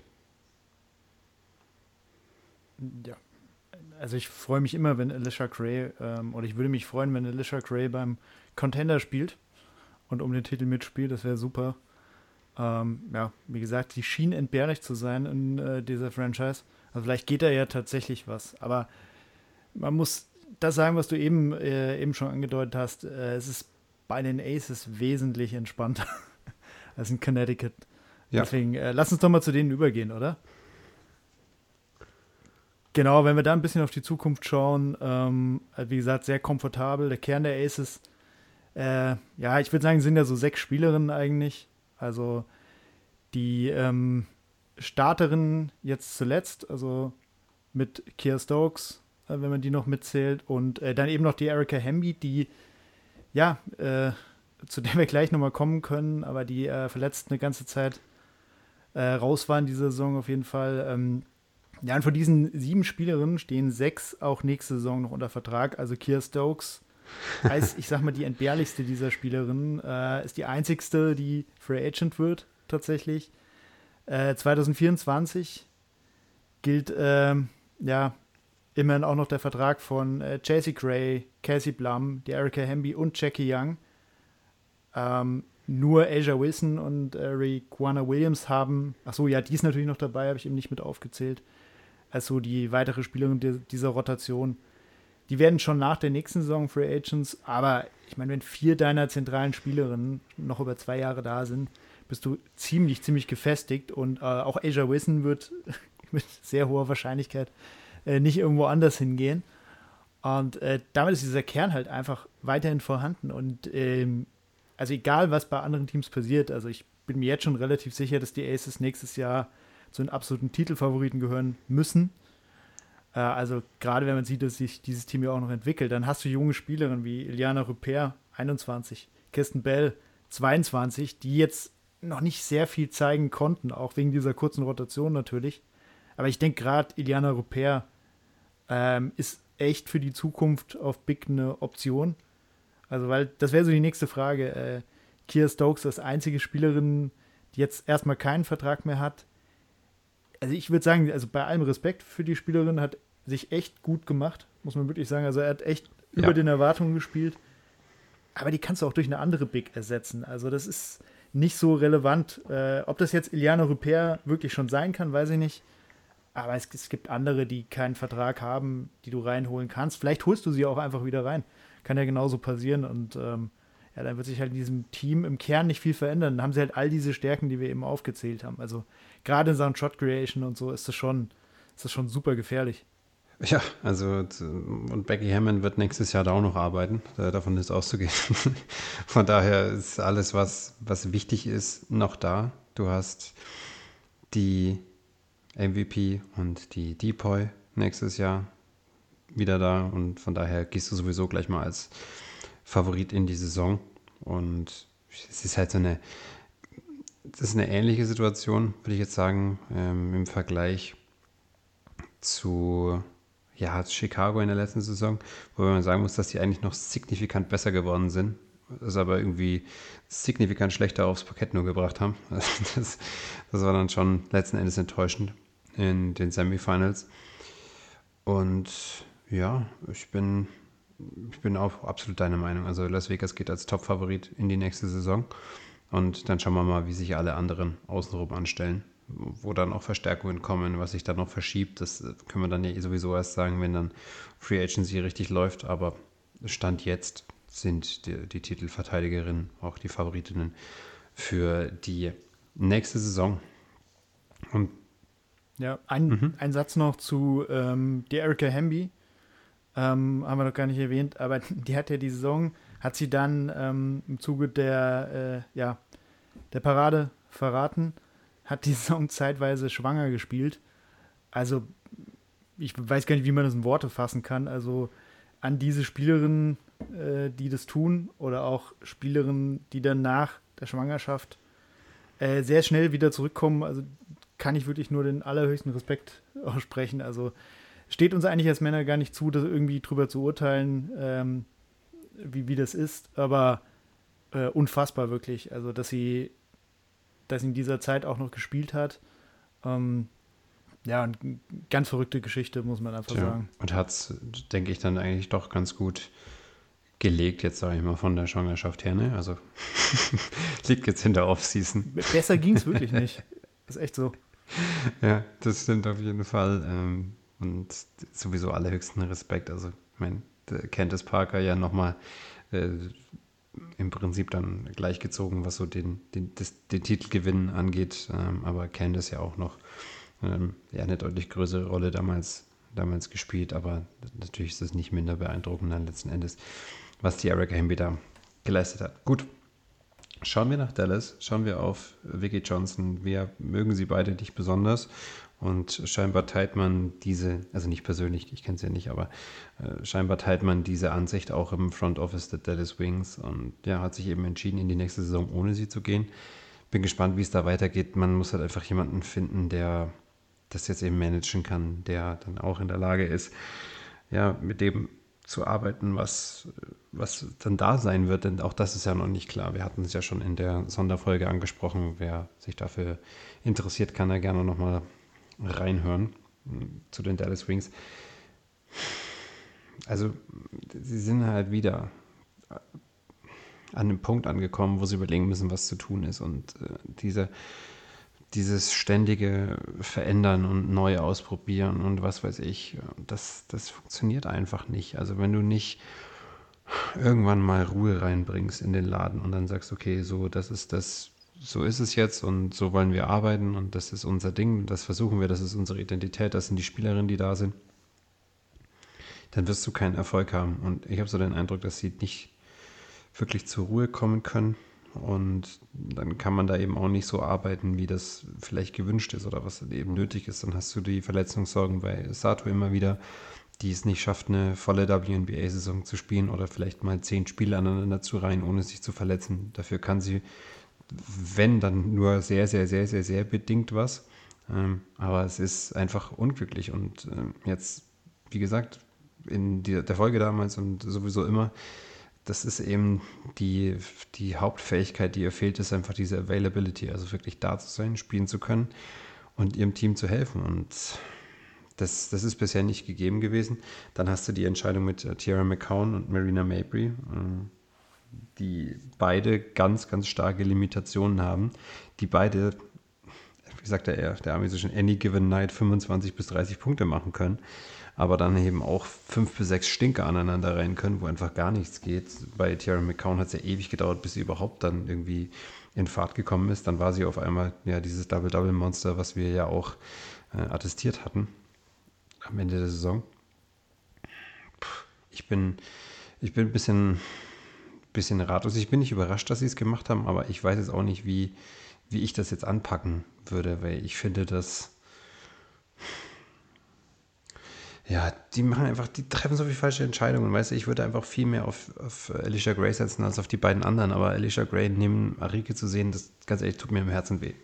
Ja. Also ich freue mich immer, wenn Alicia Gray, ähm, oder ich würde mich freuen, wenn Alicia Gray beim Contender spielt und um den Titel mitspielt. Das wäre super. Ähm, ja, wie gesagt, die schien entbehrlich zu sein in äh, dieser Franchise. Also vielleicht geht da ja tatsächlich was. Aber man muss das sagen, was du eben, äh, eben schon angedeutet hast. Äh, es ist bei den Aces wesentlich entspannter als in Connecticut. Ja. Deswegen, äh, lass uns doch mal zu denen übergehen, oder? Genau, wenn wir da ein bisschen auf die Zukunft schauen, ähm, wie gesagt, sehr komfortabel. Der Kern der Aces, äh, ja, ich würde sagen, sind ja so sechs Spielerinnen eigentlich. Also die ähm, Starterin jetzt zuletzt, also mit Kiah Stokes, äh, wenn man die noch mitzählt. Und äh, dann eben noch die Erica Hamby, die, ja, äh, zu der wir gleich nochmal kommen können, aber die äh, verletzt eine ganze Zeit äh, raus war in dieser Saison auf jeden Fall. Ähm, ja, und von diesen sieben Spielerinnen stehen sechs auch nächste Saison noch unter Vertrag. Also Kiah Stokes heißt, ich sag mal, die entbehrlichste dieser Spielerinnen, äh, ist die einzigste, die Free Agent wird, tatsächlich. Äh, zwanzig vierundzwanzig gilt, äh, ja, immerhin auch noch der Vertrag von äh, Chelsea Gray, Cassie Blum, die Erica Hamby und Jackie Young. Ähm, nur A'ja Wilson und äh, Raquana Williams haben, ach so, ja, die ist natürlich noch dabei, habe ich eben nicht mit aufgezählt. Also die weitere Spielerin die, dieser Rotation. Die werden schon nach der nächsten Saison Free Agents, aber ich meine, wenn vier deiner zentralen Spielerinnen noch über zwei Jahre da sind, bist du ziemlich, ziemlich gefestigt und äh, auch A'ja Wilson wird mit sehr hoher Wahrscheinlichkeit äh, nicht irgendwo anders hingehen. Und äh, damit ist dieser Kern halt einfach weiterhin vorhanden und ähm, also egal, was bei anderen Teams passiert, also ich bin mir jetzt schon relativ sicher, dass die Aces nächstes Jahr zu den absoluten Titelfavoriten gehören müssen. Äh, also gerade wenn man sieht, dass sich dieses Team ja auch noch entwickelt, dann hast du junge Spielerinnen wie Iliana Rupert, einundzwanzig, Kirsten Bell, zweiundzwanzig, die jetzt noch nicht sehr viel zeigen konnten, auch wegen dieser kurzen Rotation natürlich. Aber ich denke gerade, Iliana Rupert ähm, ist echt für die Zukunft auf Big eine Option. Also, weil das wäre so die nächste Frage. Äh, Kiah Stokes ist einzige Spielerin, die jetzt erstmal keinen Vertrag mehr hat. Also ich würde sagen, also bei allem Respekt für die Spielerin, hat sich echt gut gemacht, muss man wirklich sagen. Also er hat echt ja. über den Erwartungen gespielt. Aber die kannst du auch durch eine andere Big ersetzen. Also das ist nicht so relevant. Äh, ob das jetzt Iliana Rupert wirklich schon sein kann, weiß ich nicht. Aber es, es gibt andere, die keinen Vertrag haben, die du reinholen kannst. Vielleicht holst du sie auch einfach wieder rein. Kann ja genauso passieren und ähm, ja, dann wird sich halt in diesem Team im Kern nicht viel verändern. Dann haben sie halt all diese Stärken, die wir eben aufgezählt haben. Also gerade in Sachen Shot Creation und so ist das schon, ist das schon super gefährlich. Ja, also und Becky Hammon wird nächstes Jahr da auch noch arbeiten, davon ist auszugehen. Von daher ist alles, was, was wichtig ist, noch da. Du hast die M V P und die Depoy nächstes Jahr wieder da und von daher gehst du sowieso gleich mal als Favorit in die Saison und es ist halt so eine, das ist eine ähnliche Situation, würde ich jetzt sagen, ähm, im Vergleich zu ja, Chicago in der letzten Saison, wo man sagen muss, dass die eigentlich noch signifikant besser geworden sind, das aber irgendwie signifikant schlechter aufs Parkett nur gebracht haben. Also das, das war dann schon letzten Endes enttäuschend in den Semifinals und ja, ich bin, ich bin auch absolut deiner Meinung. Also Las Vegas geht als Top-Favorit in die nächste Saison. Und dann schauen wir mal, wie sich alle anderen außenrum anstellen. Wo dann auch Verstärkungen kommen, was sich dann noch verschiebt. Das können wir dann ja sowieso erst sagen, wenn dann Free Agency richtig läuft. Aber Stand jetzt sind die, die Titelverteidigerinnen auch die Favoritinnen für die nächste Saison. Und ja, ein, mhm. ein Satz noch zu ähm, der Erica Hamby. Ähm, haben wir noch gar nicht erwähnt, aber die hat ja die Saison, hat sie dann ähm, im Zuge der, äh, ja, der Parade verraten, hat die Saison zeitweise schwanger gespielt. Also, ich weiß gar nicht, wie man das in Worte fassen kann. Also, an diese Spielerinnen, äh, die das tun, oder auch Spielerinnen, die dann nach der Schwangerschaft äh, sehr schnell wieder zurückkommen, also kann ich wirklich nur den allerhöchsten Respekt aussprechen. Also, steht uns eigentlich als Männer gar nicht zu, das irgendwie drüber zu urteilen, ähm, wie, wie das ist, aber äh, unfassbar wirklich, also dass sie, dass sie in dieser Zeit auch noch gespielt hat. Ähm, ja, eine ganz verrückte Geschichte, muss man einfach ja, sagen. Und hat es, denke ich, dann eigentlich doch ganz gut gelegt, jetzt sage ich mal, von der Schwangerschaft her, ne? Also liegt jetzt in der Offseason. Besser ging es wirklich nicht. Das ist echt so. Ja, das stimmt auf jeden Fall. Ähm, Und sowieso allerhöchsten Respekt. Also, ich meine, Candace Parker ja nochmal äh, im Prinzip dann gleichgezogen, was so den, den, das, den Titelgewinn angeht. Ähm, aber Candace ja auch noch ähm, ja, eine deutlich größere Rolle damals, damals gespielt. Aber natürlich ist es nicht minder beeindruckend dann letzten Endes, was die Erica Hamby da geleistet hat. Gut, schauen wir nach Dallas, schauen wir auf Vicki Johnson. Wir mögen sie beide nicht besonders. Und scheinbar teilt man diese, also nicht persönlich, ich kenne sie ja nicht, aber äh, scheinbar teilt man diese Ansicht auch im Front Office der Dallas Wings und ja, hat sich eben entschieden, in die nächste Saison ohne sie zu gehen. Bin gespannt, wie es da weitergeht. Man muss halt einfach jemanden finden, der das jetzt eben managen kann, der dann auch in der Lage ist, ja, mit dem zu arbeiten, was, was dann da sein wird, denn auch das ist ja noch nicht klar. Wir hatten es ja schon in der Sonderfolge angesprochen. Wer sich dafür interessiert, kann da gerne nochmal reinhören zu den Dallas Wings. Also sie sind halt wieder an einem Punkt angekommen, wo sie überlegen müssen, was zu tun ist und äh, diese, dieses ständige Verändern und neu ausprobieren und was weiß ich, das, das funktioniert einfach nicht. Also wenn du nicht irgendwann mal Ruhe reinbringst in den Laden und dann sagst, okay, so, das ist das, so ist es jetzt und so wollen wir arbeiten und das ist unser Ding, das versuchen wir, das ist unsere Identität, das sind die Spielerinnen, die da sind, dann wirst du keinen Erfolg haben. Und ich habe so den Eindruck, dass sie nicht wirklich zur Ruhe kommen können und dann kann man da eben auch nicht so arbeiten, wie das vielleicht gewünscht ist oder was eben nötig ist. Dann hast du die Verletzungssorgen bei Sato immer wieder, die es nicht schafft, eine volle W N B A-Saison zu spielen oder vielleicht mal zehn Spiele aneinander zu reihen, ohne sich zu verletzen. Dafür kann sie, wenn, dann nur sehr, sehr, sehr, sehr, sehr bedingt was. Ähm, aber es ist einfach unglücklich. Und ähm, jetzt, wie gesagt, in die, der Folge damals und sowieso immer, das ist eben die, die Hauptfähigkeit, die ihr fehlt, ist einfach diese Availability. Also wirklich da zu sein, spielen zu können und ihrem Team zu helfen. Und das, das ist bisher nicht gegeben gewesen. Dann hast du die Entscheidung mit äh, Tiara McCown und Marina Mabrey, äh, die beide ganz, ganz starke Limitationen haben, die beide, wie sagt der, der Army so schön, any given night fünfundzwanzig bis dreißig Punkte machen können, aber dann eben auch fünf bis sechs Stinker aneinander rein können, wo einfach gar nichts geht. Bei Tiara McCown hat es ja ewig gedauert, bis sie überhaupt dann irgendwie in Fahrt gekommen ist. Dann war sie auf einmal ja dieses Double-Double-Monster, was wir ja auch äh, attestiert hatten am Ende der Saison. Puh, ich bin, ich bin ein bisschen... bisschen ratlos. Ich bin nicht überrascht, dass sie es gemacht haben, aber ich weiß jetzt auch nicht, wie, wie ich das jetzt anpacken würde, weil ich finde, dass ja, die machen einfach, die treffen so viele falsche Entscheidungen, weißt du, ich würde einfach viel mehr auf, auf Alicia Gray setzen als auf die beiden anderen, aber Alicia Gray neben Arike zu sehen, das ganz ehrlich tut mir im Herzen weh.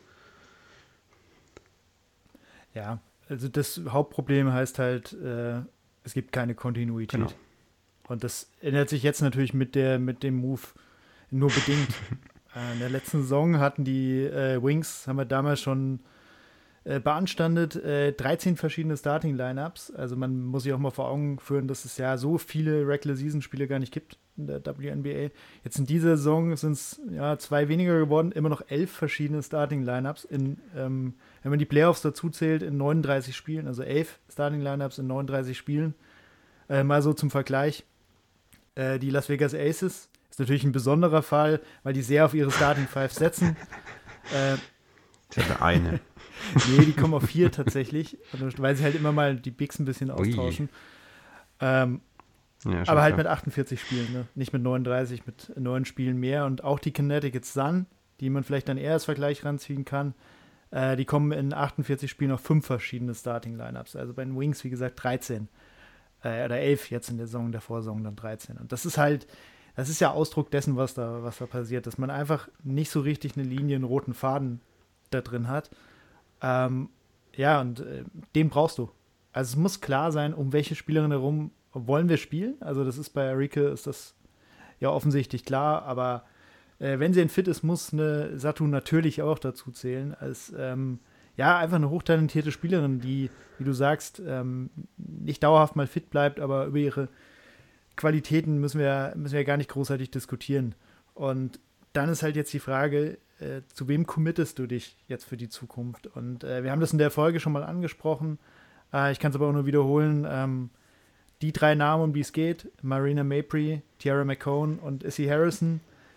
Ja, also das Hauptproblem heißt halt, äh, es gibt keine Kontinuität. Genau. Und das ändert sich jetzt natürlich mit, der, mit dem Move nur bedingt. äh, in der letzten Saison hatten die äh, Wings, haben wir damals schon äh, beanstandet, äh, dreizehn verschiedene Starting-Lineups. Also man muss sich auch mal vor Augen führen, dass es ja so viele Regular-Season-Spiele gar nicht gibt in der W N B A. Jetzt in dieser Saison sind es ja, zwei weniger geworden, immer noch elf verschiedene Starting-Lineups. In, ähm, wenn man die Playoffs dazu zählt, in neununddreißig Spielen, also elf Starting-Lineups in neununddreißig Spielen. Äh, mal so zum Vergleich. Die Las Vegas Aces ist natürlich ein besonderer Fall, weil die sehr auf ihre Starting Five setzen. äh, Der eine. nee, die kommen auf vier tatsächlich, weil sie halt immer mal die Bigs ein bisschen austauschen. Ähm, ja, aber halt klar. Mit achtundvierzig Spielen, ne? Nicht mit neununddreißig, mit neun Spielen mehr. Und auch die Connecticut Sun, die man vielleicht dann eher als Vergleich ranziehen kann, äh, die kommen in achtundvierzig Spielen auf fünf verschiedene Starting Lineups. Also bei den Wings, wie gesagt, dreizehn. Oder elf jetzt in der Saison, der Vorsaison dann dreizehn. Und das ist halt, das ist ja Ausdruck dessen, was da, was da passiert, dass man einfach nicht so richtig eine Linie, einen roten Faden da drin hat. Ähm, ja, und äh, den brauchst du. Also es muss klar sein, um welche Spielerin herum wollen wir spielen. Also das ist bei Arike, ist das ja offensichtlich klar, aber äh, wenn sie ein Fit ist, muss eine Satu natürlich auch dazu zählen, als ähm, ja, einfach eine hochtalentierte Spielerin, die, wie du sagst, ähm, nicht dauerhaft mal fit bleibt, aber über ihre Qualitäten müssen wir, müssen wir gar nicht großartig diskutieren. Und dann ist halt jetzt die Frage, äh, zu wem committest du dich jetzt für die Zukunft? Und äh, wir haben das in der Folge schon mal angesprochen. Äh, ich kann es aber auch nur wiederholen. Ähm, die drei Namen, um die es geht, Marina Mabrey, Tiara McCown und Issy Harrison,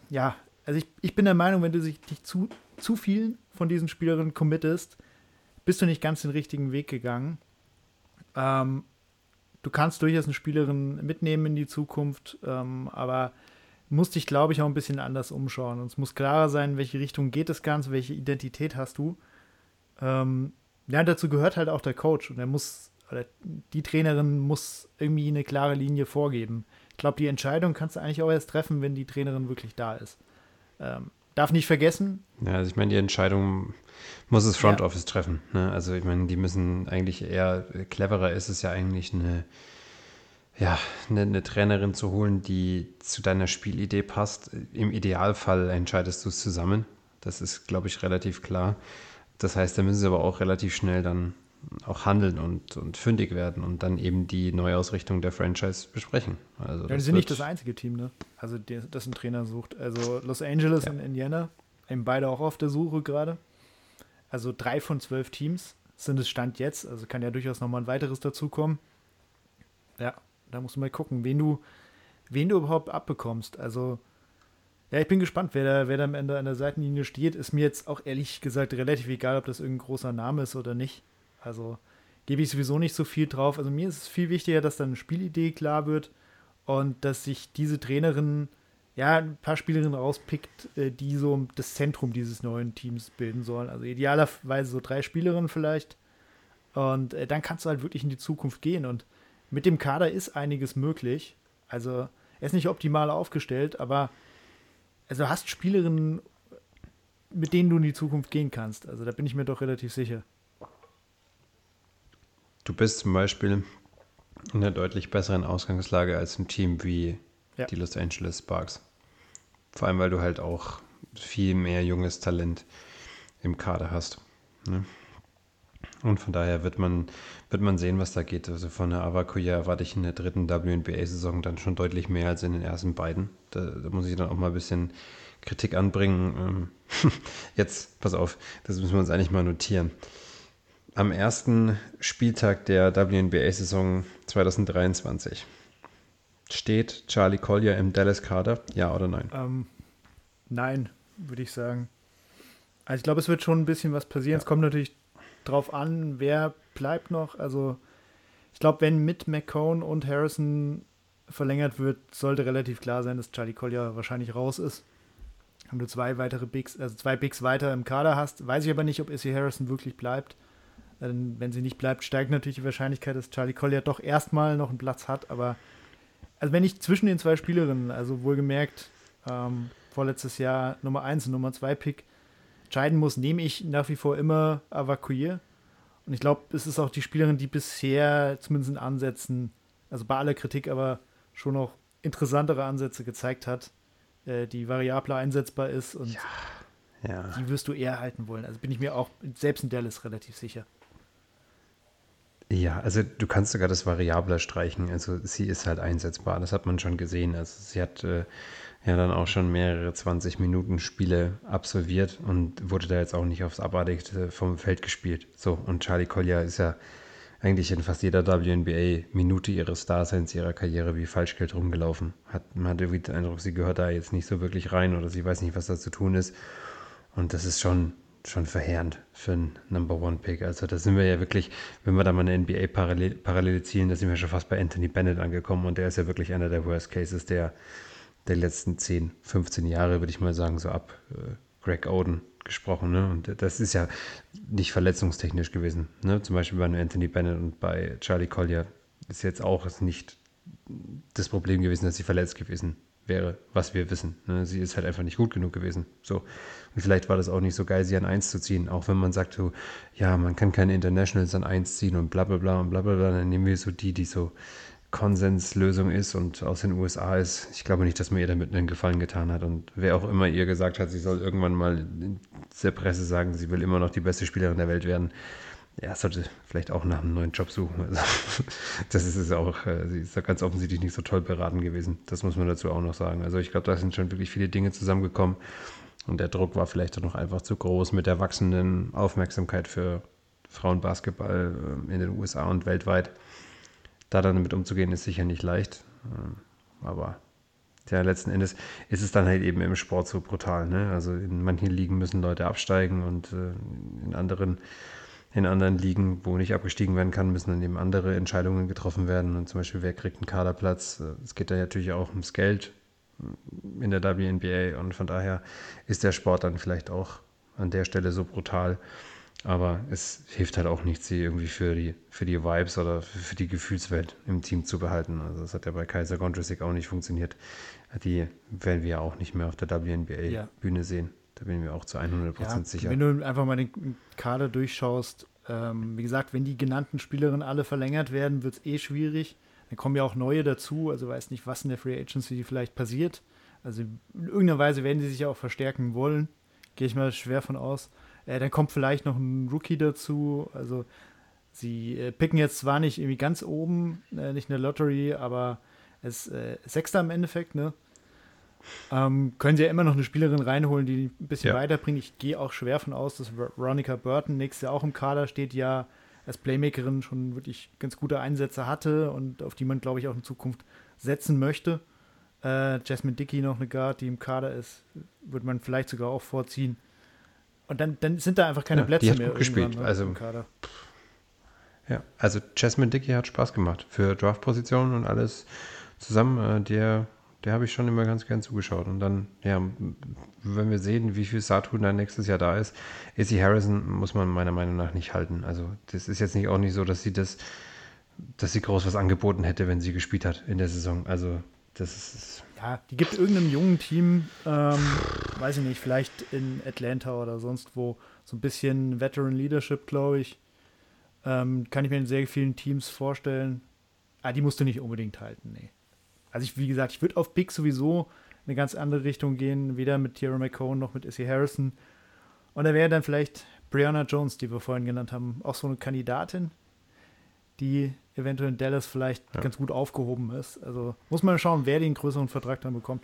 ja, also ich, ich bin der Meinung, wenn du dich, dich zu, zu vielen von diesen Spielerinnen committest, bist du nicht ganz den richtigen Weg gegangen. Ähm, du kannst durchaus eine Spielerin mitnehmen in die Zukunft, ähm, aber musst dich, glaube ich, auch ein bisschen anders umschauen. Und es muss klarer sein, in welche Richtung geht das Ganze, welche Identität hast du. Ähm, ja, dazu gehört halt auch der Coach und er muss, oder die Trainerin muss irgendwie eine klare Linie vorgeben. Ich glaube, die Entscheidung kannst du eigentlich auch erst treffen, wenn die Trainerin wirklich da ist. Ähm, darf nicht vergessen. Ja, also ich meine, die Entscheidung muss das Front Ja. Office treffen. Ne? Also ich meine, die müssen eigentlich eher, cleverer ist es ja eigentlich, eine, ja, eine, eine Trainerin zu holen, die zu deiner Spielidee passt. Im Idealfall entscheidest du es zusammen. Das ist, glaube ich, relativ klar. Das heißt, da müssen sie aber auch relativ schnell dann auch handeln und, und fündig werden und dann eben die Neuausrichtung der Franchise besprechen. Also Ja, das die sind nicht wird- das einzige Team, ne? Also, die, das ein Trainer sucht. Also, Los Angeles Ja. und Indiana, eben beide auch auf der Suche gerade. Also, drei von zwölf Teams sind es Stand jetzt. Also, kann ja durchaus nochmal ein weiteres dazukommen. Ja, da musst du mal gucken, wen du, wen du überhaupt abbekommst. Also, ja, ich bin gespannt, wer da, wer da am Ende an der Seitenlinie steht. Ist mir jetzt auch ehrlich gesagt relativ egal, ob das irgendein großer Name ist oder nicht. Also, gebe ich sowieso nicht so viel drauf. Also, mir ist es viel wichtiger, dass dann eine Spielidee klar wird und dass sich diese Trainerin ja ein paar Spielerinnen rauspickt, äh, die so das Zentrum dieses neuen Teams bilden sollen. Also, idealerweise so drei Spielerinnen vielleicht. Und äh, dann kannst du halt wirklich in die Zukunft gehen. Und mit dem Kader ist einiges möglich. Also, er ist nicht optimal aufgestellt, aber also du hast Spielerinnen, mit denen du in die Zukunft gehen kannst. Also, da bin ich mir doch relativ sicher. Du bist zum Beispiel in einer deutlich besseren Ausgangslage als ein Team wie Ja. die Los Angeles Sparks. Vor allem, weil du halt auch viel mehr junges Talent im Kader hast. Ne? Und von daher wird man, wird man sehen, was da geht. Also von der Avakuya erwarte ich in der dritten W N B A-Saison dann schon deutlich mehr als in den ersten beiden. Da, da muss ich dann auch mal ein bisschen Kritik anbringen. Ähm, Jetzt, pass auf, das müssen wir uns eigentlich mal notieren. Am ersten Spieltag der W N B A-Saison zwanzig dreiundzwanzig steht Charlie Collier im Dallas-Kader, ja oder nein? Ähm, nein, würde ich sagen. Also ich glaube, es wird schon ein bisschen was passieren. Es kommt natürlich drauf an, wer bleibt noch. Also ich glaube, wenn mit McCone und Harrison verlängert wird, sollte relativ klar sein, dass Charlie Collier wahrscheinlich raus ist. Und du zwei weitere Bigs, also zwei Bigs weiter im Kader hast. Weiß ich aber nicht, ob Issy Harrison wirklich bleibt. Denn wenn sie nicht bleibt, steigt natürlich die Wahrscheinlichkeit, dass Charlie Collier doch erstmal noch einen Platz hat. Aber also wenn ich zwischen den zwei Spielerinnen, also wohlgemerkt, ähm, vorletztes Jahr Nummer eins und Nummer zwei Pick, entscheiden muss, nehme ich nach wie vor immer Avakuye. Und ich glaube, es ist auch die Spielerin, die bisher zumindest in Ansätzen, also bei aller Kritik, aber schon noch interessantere Ansätze gezeigt hat, äh, die variabler einsetzbar ist und Ja. die wirst du eher halten wollen. Also bin ich mir auch selbst in Dallas relativ sicher. Ja, also du kannst sogar das variabler streichen. Also sie ist halt einsetzbar, das hat man schon gesehen. Also sie hat äh, ja dann auch schon mehrere zwanzig Minuten Spiele absolviert und wurde da jetzt auch nicht aufs Abartigste vom Feld gespielt. So, und Charlie Collier ist ja eigentlich in fast jeder W N B A-Minute ihres Daseins, ihrer Karriere wie Falschgeld rumgelaufen. Hat, man hat irgendwie den Eindruck, sie gehört da jetzt nicht so wirklich rein oder sie weiß nicht, was da zu tun ist. Und das ist schon, schon verheerend für einen Number-One-Pick. Also da sind wir ja wirklich, wenn wir da mal eine N B A-Parallele ziehen, da sind wir schon fast bei Anthony Bennett angekommen und der ist ja wirklich einer der Worst Cases der, der letzten zehn, fünfzehn Jahre, würde ich mal sagen, so ab äh, Greg Oden gesprochen. Ne? Und das ist ja nicht verletzungstechnisch gewesen. Ne? Zum Beispiel bei Anthony Bennett und bei Charlie Collier ist jetzt auch nicht das Problem gewesen, dass sie verletzt gewesen wäre, was wir wissen. Ne? Sie ist halt einfach nicht gut genug gewesen. So. Und vielleicht war das auch nicht so geil, sie an eins zu ziehen. Auch wenn man sagt, so, ja, man kann keine Internationals an eins ziehen und bla bla bla und bla bla bla, dann nehmen wir so die, die so Konsenslösung ist und aus den U S A ist. Ich glaube nicht, dass man ihr damit einen Gefallen getan hat. Und wer auch immer ihr gesagt hat, sie soll irgendwann mal in der Presse sagen, sie will immer noch die beste Spielerin der Welt werden, ja, sollte vielleicht auch nach einem neuen Job suchen. Also, das ist es auch, sie ist da ganz offensichtlich nicht so toll beraten gewesen. Das muss man dazu auch noch sagen. Also ich glaube, da sind schon wirklich viele Dinge zusammengekommen und der Druck war vielleicht auch noch einfach zu groß mit der wachsenden Aufmerksamkeit für Frauenbasketball in den U S A und weltweit. Da dann damit umzugehen, ist sicher nicht leicht. Aber Ja, letzten Endes ist es dann halt eben im Sport so brutal. Ne? Also in manchen Ligen müssen Leute absteigen und äh, in anderen in anderen Ligen, wo nicht abgestiegen werden kann, müssen dann eben andere Entscheidungen getroffen werden. Und zum Beispiel, wer kriegt einen Kaderplatz? Es geht dann natürlich auch ums Geld in der W N B A und von daher ist der Sport dann vielleicht auch an der Stelle so brutal. Aber es hilft halt auch nichts, sie irgendwie für die, für die Vibes oder für die Gefühlswelt im Team zu behalten. Also das hat ja bei Kaiser Gondrzic auch nicht funktioniert. Die werden wir ja auch nicht mehr auf der W N B A-Bühne ja. sehen. Da bin ich mir auch zu hundert Prozent ja, sicher. Wenn du einfach mal den Kader durchschaust, ähm, wie gesagt, wenn die genannten Spielerinnen alle verlängert werden, wird es eh schwierig. Dann kommen ja auch neue dazu. Also weiß nicht, was in der Free Agency vielleicht passiert. Also in irgendeiner Weise werden sie sich ja auch verstärken wollen. Gehe ich mal schwer von aus. Äh, dann kommt vielleicht noch ein Rookie dazu. Also sie äh, picken jetzt zwar nicht irgendwie ganz oben, äh, nicht in der Lottery, aber es ist äh, Sechster im Endeffekt, ne? Ähm, können sie ja immer noch eine Spielerin reinholen, die ein bisschen ja. weiterbringt. Ich gehe auch schwer von aus, dass Veronica Burton nächstes Jahr auch im Kader steht, die ja als Playmakerin schon wirklich ganz gute Einsätze hatte und auf die man, glaube ich, auch in Zukunft setzen möchte. Äh, Jasmine Dickey noch eine Guard, die im Kader ist, würde man vielleicht sogar auch vorziehen. Und dann, dann sind da einfach keine ja, Plätze die hat mehr gut gespielt. Ne, also, im Kader. Ja, also Jasmine Dickey hat Spaß gemacht für Draftpositionen und alles zusammen. Äh, der der habe ich schon immer ganz gern zugeschaut. Und dann, ja, wenn wir sehen, wie viel Saturn dann nächstes Jahr da ist, Izzy Harrison muss man meiner Meinung nach nicht halten. Also das ist jetzt nicht auch nicht so, dass sie das, dass sie groß was angeboten hätte, wenn sie gespielt hat in der Saison. Also das ist... Ja, die gibt irgendeinem jungen Team, ähm, weiß ich nicht, vielleicht in Atlanta oder sonst wo, so ein bisschen Veteran Leadership, glaube ich. Ähm, kann ich mir in sehr vielen Teams vorstellen. Ah, die musst du nicht unbedingt halten, nee. Also ich, wie gesagt, ich würde auf Pick sowieso in eine ganz andere Richtung gehen, weder mit Tierra McCone noch mit Izzy Harrison. Und da wäre dann vielleicht Brianna Jones, die wir vorhin genannt haben, auch so eine Kandidatin, die eventuell in Dallas vielleicht ja. ganz gut aufgehoben ist. Also muss man schauen, wer den größeren Vertrag dann bekommt.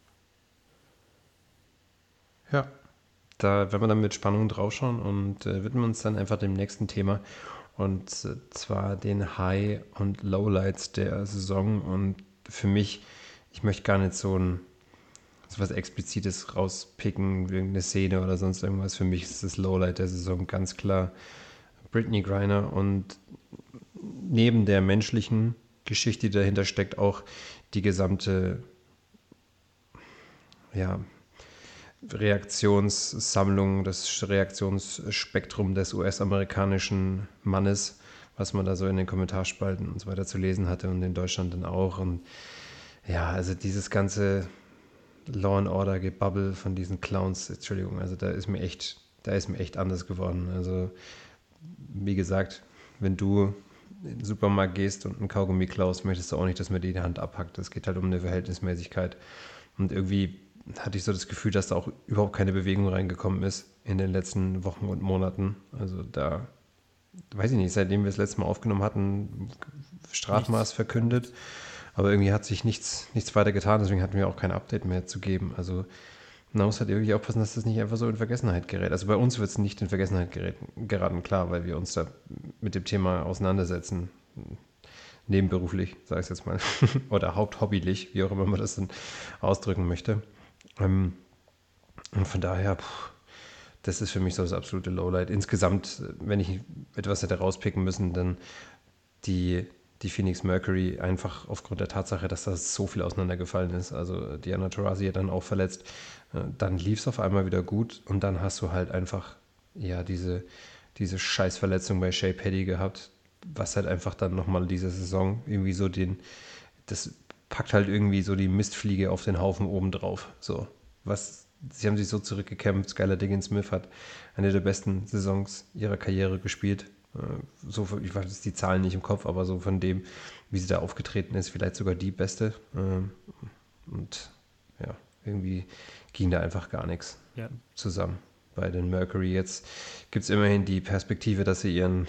Ja, da werden wir dann mit Spannung draufschauen und äh, widmen uns dann einfach dem nächsten Thema. Und äh, zwar den High- und Lowlights der Saison. Und für mich, ich möchte gar nicht so ein so was Explizites rauspicken, irgendeine Szene oder sonst irgendwas. Für mich ist das Lowlight der Saison ganz klar Brittney Griner und neben der menschlichen Geschichte, die dahinter steckt, auch die gesamte ja, Reaktionssammlung, das Reaktionsspektrum des U S-amerikanischen Mannes, was man da so in den Kommentarspalten und so weiter zu lesen hatte und in Deutschland dann auch. Und ja, also dieses ganze Law and Order Gebubble von diesen Clowns, Entschuldigung, also da ist mir echt, da ist mir echt anders geworden. Also wie gesagt, wenn du in den Supermarkt gehst und einen Kaugummi klaust, möchtest du auch nicht, dass man dir die Hand abhackt. Es geht halt um eine Verhältnismäßigkeit. Und irgendwie hatte ich so das Gefühl, dass da auch überhaupt keine Bewegung reingekommen ist in den letzten Wochen und Monaten. Also da, weiß ich nicht, seitdem wir das letzte Mal aufgenommen hatten, Strafmaß nichts verkündet. Aber irgendwie hat sich nichts, nichts weiter getan, deswegen hatten wir auch kein Update mehr zu geben. Also man muss halt irgendwie aufpassen, dass das nicht einfach so in Vergessenheit gerät. Also bei uns wird es nicht in Vergessenheit geraten, geraten, klar, weil wir uns da mit dem Thema auseinandersetzen. Nebenberuflich, sage ich jetzt mal. Oder haupthobbylich, wie auch immer man das dann ausdrücken möchte. Und von daher, puh, das ist für mich so das absolute Lowlight. Insgesamt, wenn ich etwas hätte rauspicken müssen, dann die, die Phoenix Mercury einfach aufgrund der Tatsache, dass das so viel auseinandergefallen ist. Also Diana Taurasi hat dann auch verletzt. Dann lief es auf einmal wieder gut und dann hast du halt einfach ja diese, diese Scheißverletzung bei Shea Petty gehabt, was halt einfach dann nochmal diese Saison irgendwie so den, das packt halt irgendwie so die Mistfliege auf den Haufen oben drauf. So, was, sie haben sich so zurückgekämpft. Skylar Diggins-Smith hat eine der besten Saisons ihrer Karriere gespielt. So, ich weiß die Zahlen nicht im Kopf, aber so von dem, wie sie da aufgetreten ist, vielleicht sogar die beste. Und ja, irgendwie ging da einfach gar nichts ja. zusammen bei den Mercury. Jetzt gibt es immerhin die Perspektive, dass sie ihren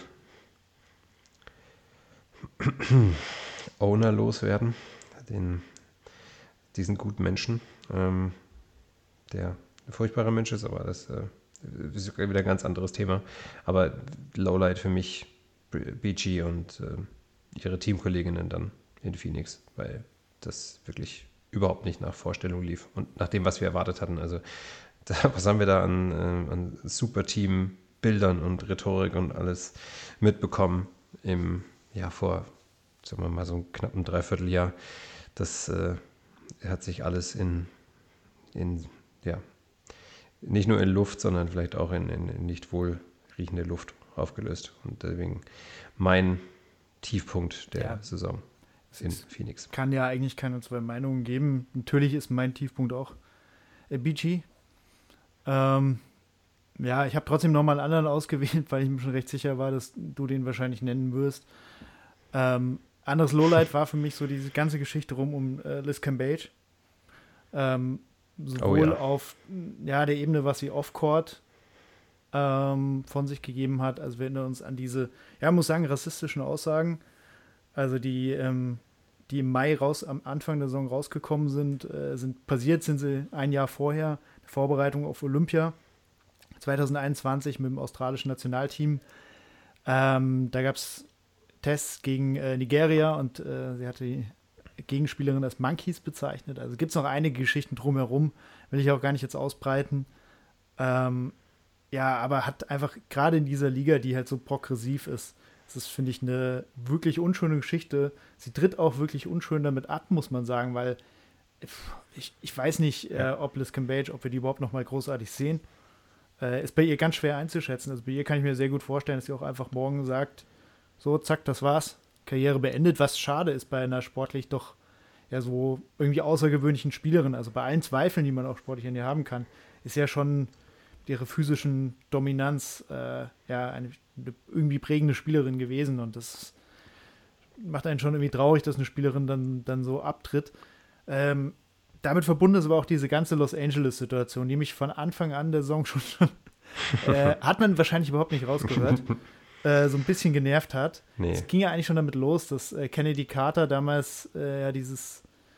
Owner loswerden, den, diesen guten Menschen, ähm, der ein furchtbarer Mensch ist, aber das äh, ist wieder ein ganz anderes Thema. Aber Lowlight für mich B G und äh, ihre Teamkolleginnen dann in Phoenix, weil das wirklich überhaupt nicht nach Vorstellung lief und nach dem, was wir erwartet hatten. Also da, was haben wir da an, äh, an Superteam Bildern und Rhetorik und alles mitbekommen im, ja, vor, sagen wir mal, so einem knappen Dreivierteljahr. Das äh, hat sich alles in, in, ja, nicht nur in Luft, sondern vielleicht auch in, in, in nicht wohl riechende Luft aufgelöst. Und deswegen mein Tiefpunkt der ja. Saison in Phoenix. Kann ja eigentlich keine zwei Meinungen geben. Natürlich ist mein Tiefpunkt auch äh, B G. Ähm, ja, ich habe trotzdem nochmal einen anderen ausgewählt, weil ich mir schon recht sicher war, dass du den wahrscheinlich nennen wirst. Ähm, anderes Lowlight war für mich so diese ganze Geschichte rum um äh, Liz Cambage. Ähm, sowohl oh ja. auf ja, der Ebene, was sie off-court ähm, von sich gegeben hat. Also wir erinnern uns an diese, ja, muss sagen, rassistischen Aussagen. Also die, ähm, die im Mai raus, am Anfang der Saison rausgekommen sind, äh, sind passiert sind sie ein Jahr vorher, die Vorbereitung auf Olympia zwanzig einundzwanzig mit dem australischen Nationalteam. Ähm, da gab es Tests gegen äh, Nigeria und äh, sie hatte die Gegenspielerin als Monkeys bezeichnet. Also gibt es noch einige Geschichten drumherum, will ich auch gar nicht jetzt ausbreiten. Ähm, ja, aber hat einfach gerade in dieser Liga, die halt so progressiv ist, das ist, finde ich, eine wirklich unschöne Geschichte. Sie tritt auch wirklich unschön damit ab, muss man sagen, weil ich, ich weiß nicht, ja. äh, ob Liz Cambage, ob wir die überhaupt noch mal großartig sehen. Äh, ist bei ihr ganz schwer einzuschätzen. Also bei ihr kann ich mir sehr gut vorstellen, dass sie auch einfach morgen sagt, so, zack, das war's. Karriere beendet, was schade ist bei einer sportlich doch ja so irgendwie außergewöhnlichen Spielerin. Also bei allen Zweifeln, die man auch sportlich an ihr haben kann, ist ja schon ihre physischen Dominanz äh, ja eine, eine irgendwie prägende Spielerin gewesen und das macht einen schon irgendwie traurig, dass eine Spielerin dann, dann so abtritt. Ähm, damit verbunden ist aber auch diese ganze Los Angeles-Situation, die mich von Anfang an der Saison schon, äh, hat man wahrscheinlich überhaupt nicht rausgehört, äh, so ein bisschen genervt hat. Nee. Es ging ja eigentlich schon damit los, dass äh, Kennedy Carter damals äh, ja dieses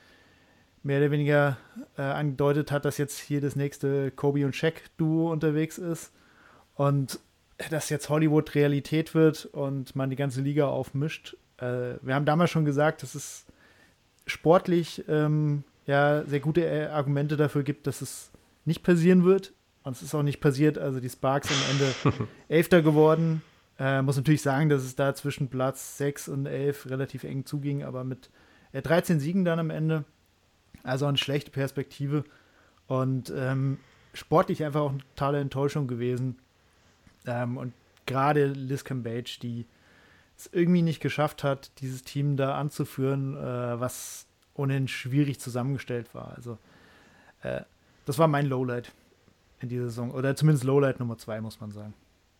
mehr oder weniger äh, angedeutet hat, dass jetzt hier das nächste Kobe und Shaq-Duo unterwegs ist und dass jetzt Hollywood Realität wird und man die ganze Liga aufmischt. Äh, wir haben damals schon gesagt, dass es sportlich ähm, ja sehr gute äh, Argumente dafür gibt, dass es nicht passieren wird. Und es ist auch nicht passiert. Also die Sparks am Ende Elfter geworden. Äh, muss natürlich sagen, dass es da zwischen Platz sechs und elf relativ eng zuging, aber mit äh, dreizehn Siegen dann am Ende. Also eine schlechte Perspektive. Und ähm, sportlich einfach auch eine totale Enttäuschung gewesen. Ähm, und gerade Liz Cambage, die es irgendwie nicht geschafft hat, dieses Team da anzuführen, äh, was ohnehin schwierig zusammengestellt war. Also äh, das war mein Lowlight in dieser Saison. Oder zumindest Lowlight Nummer zwei, muss man sagen.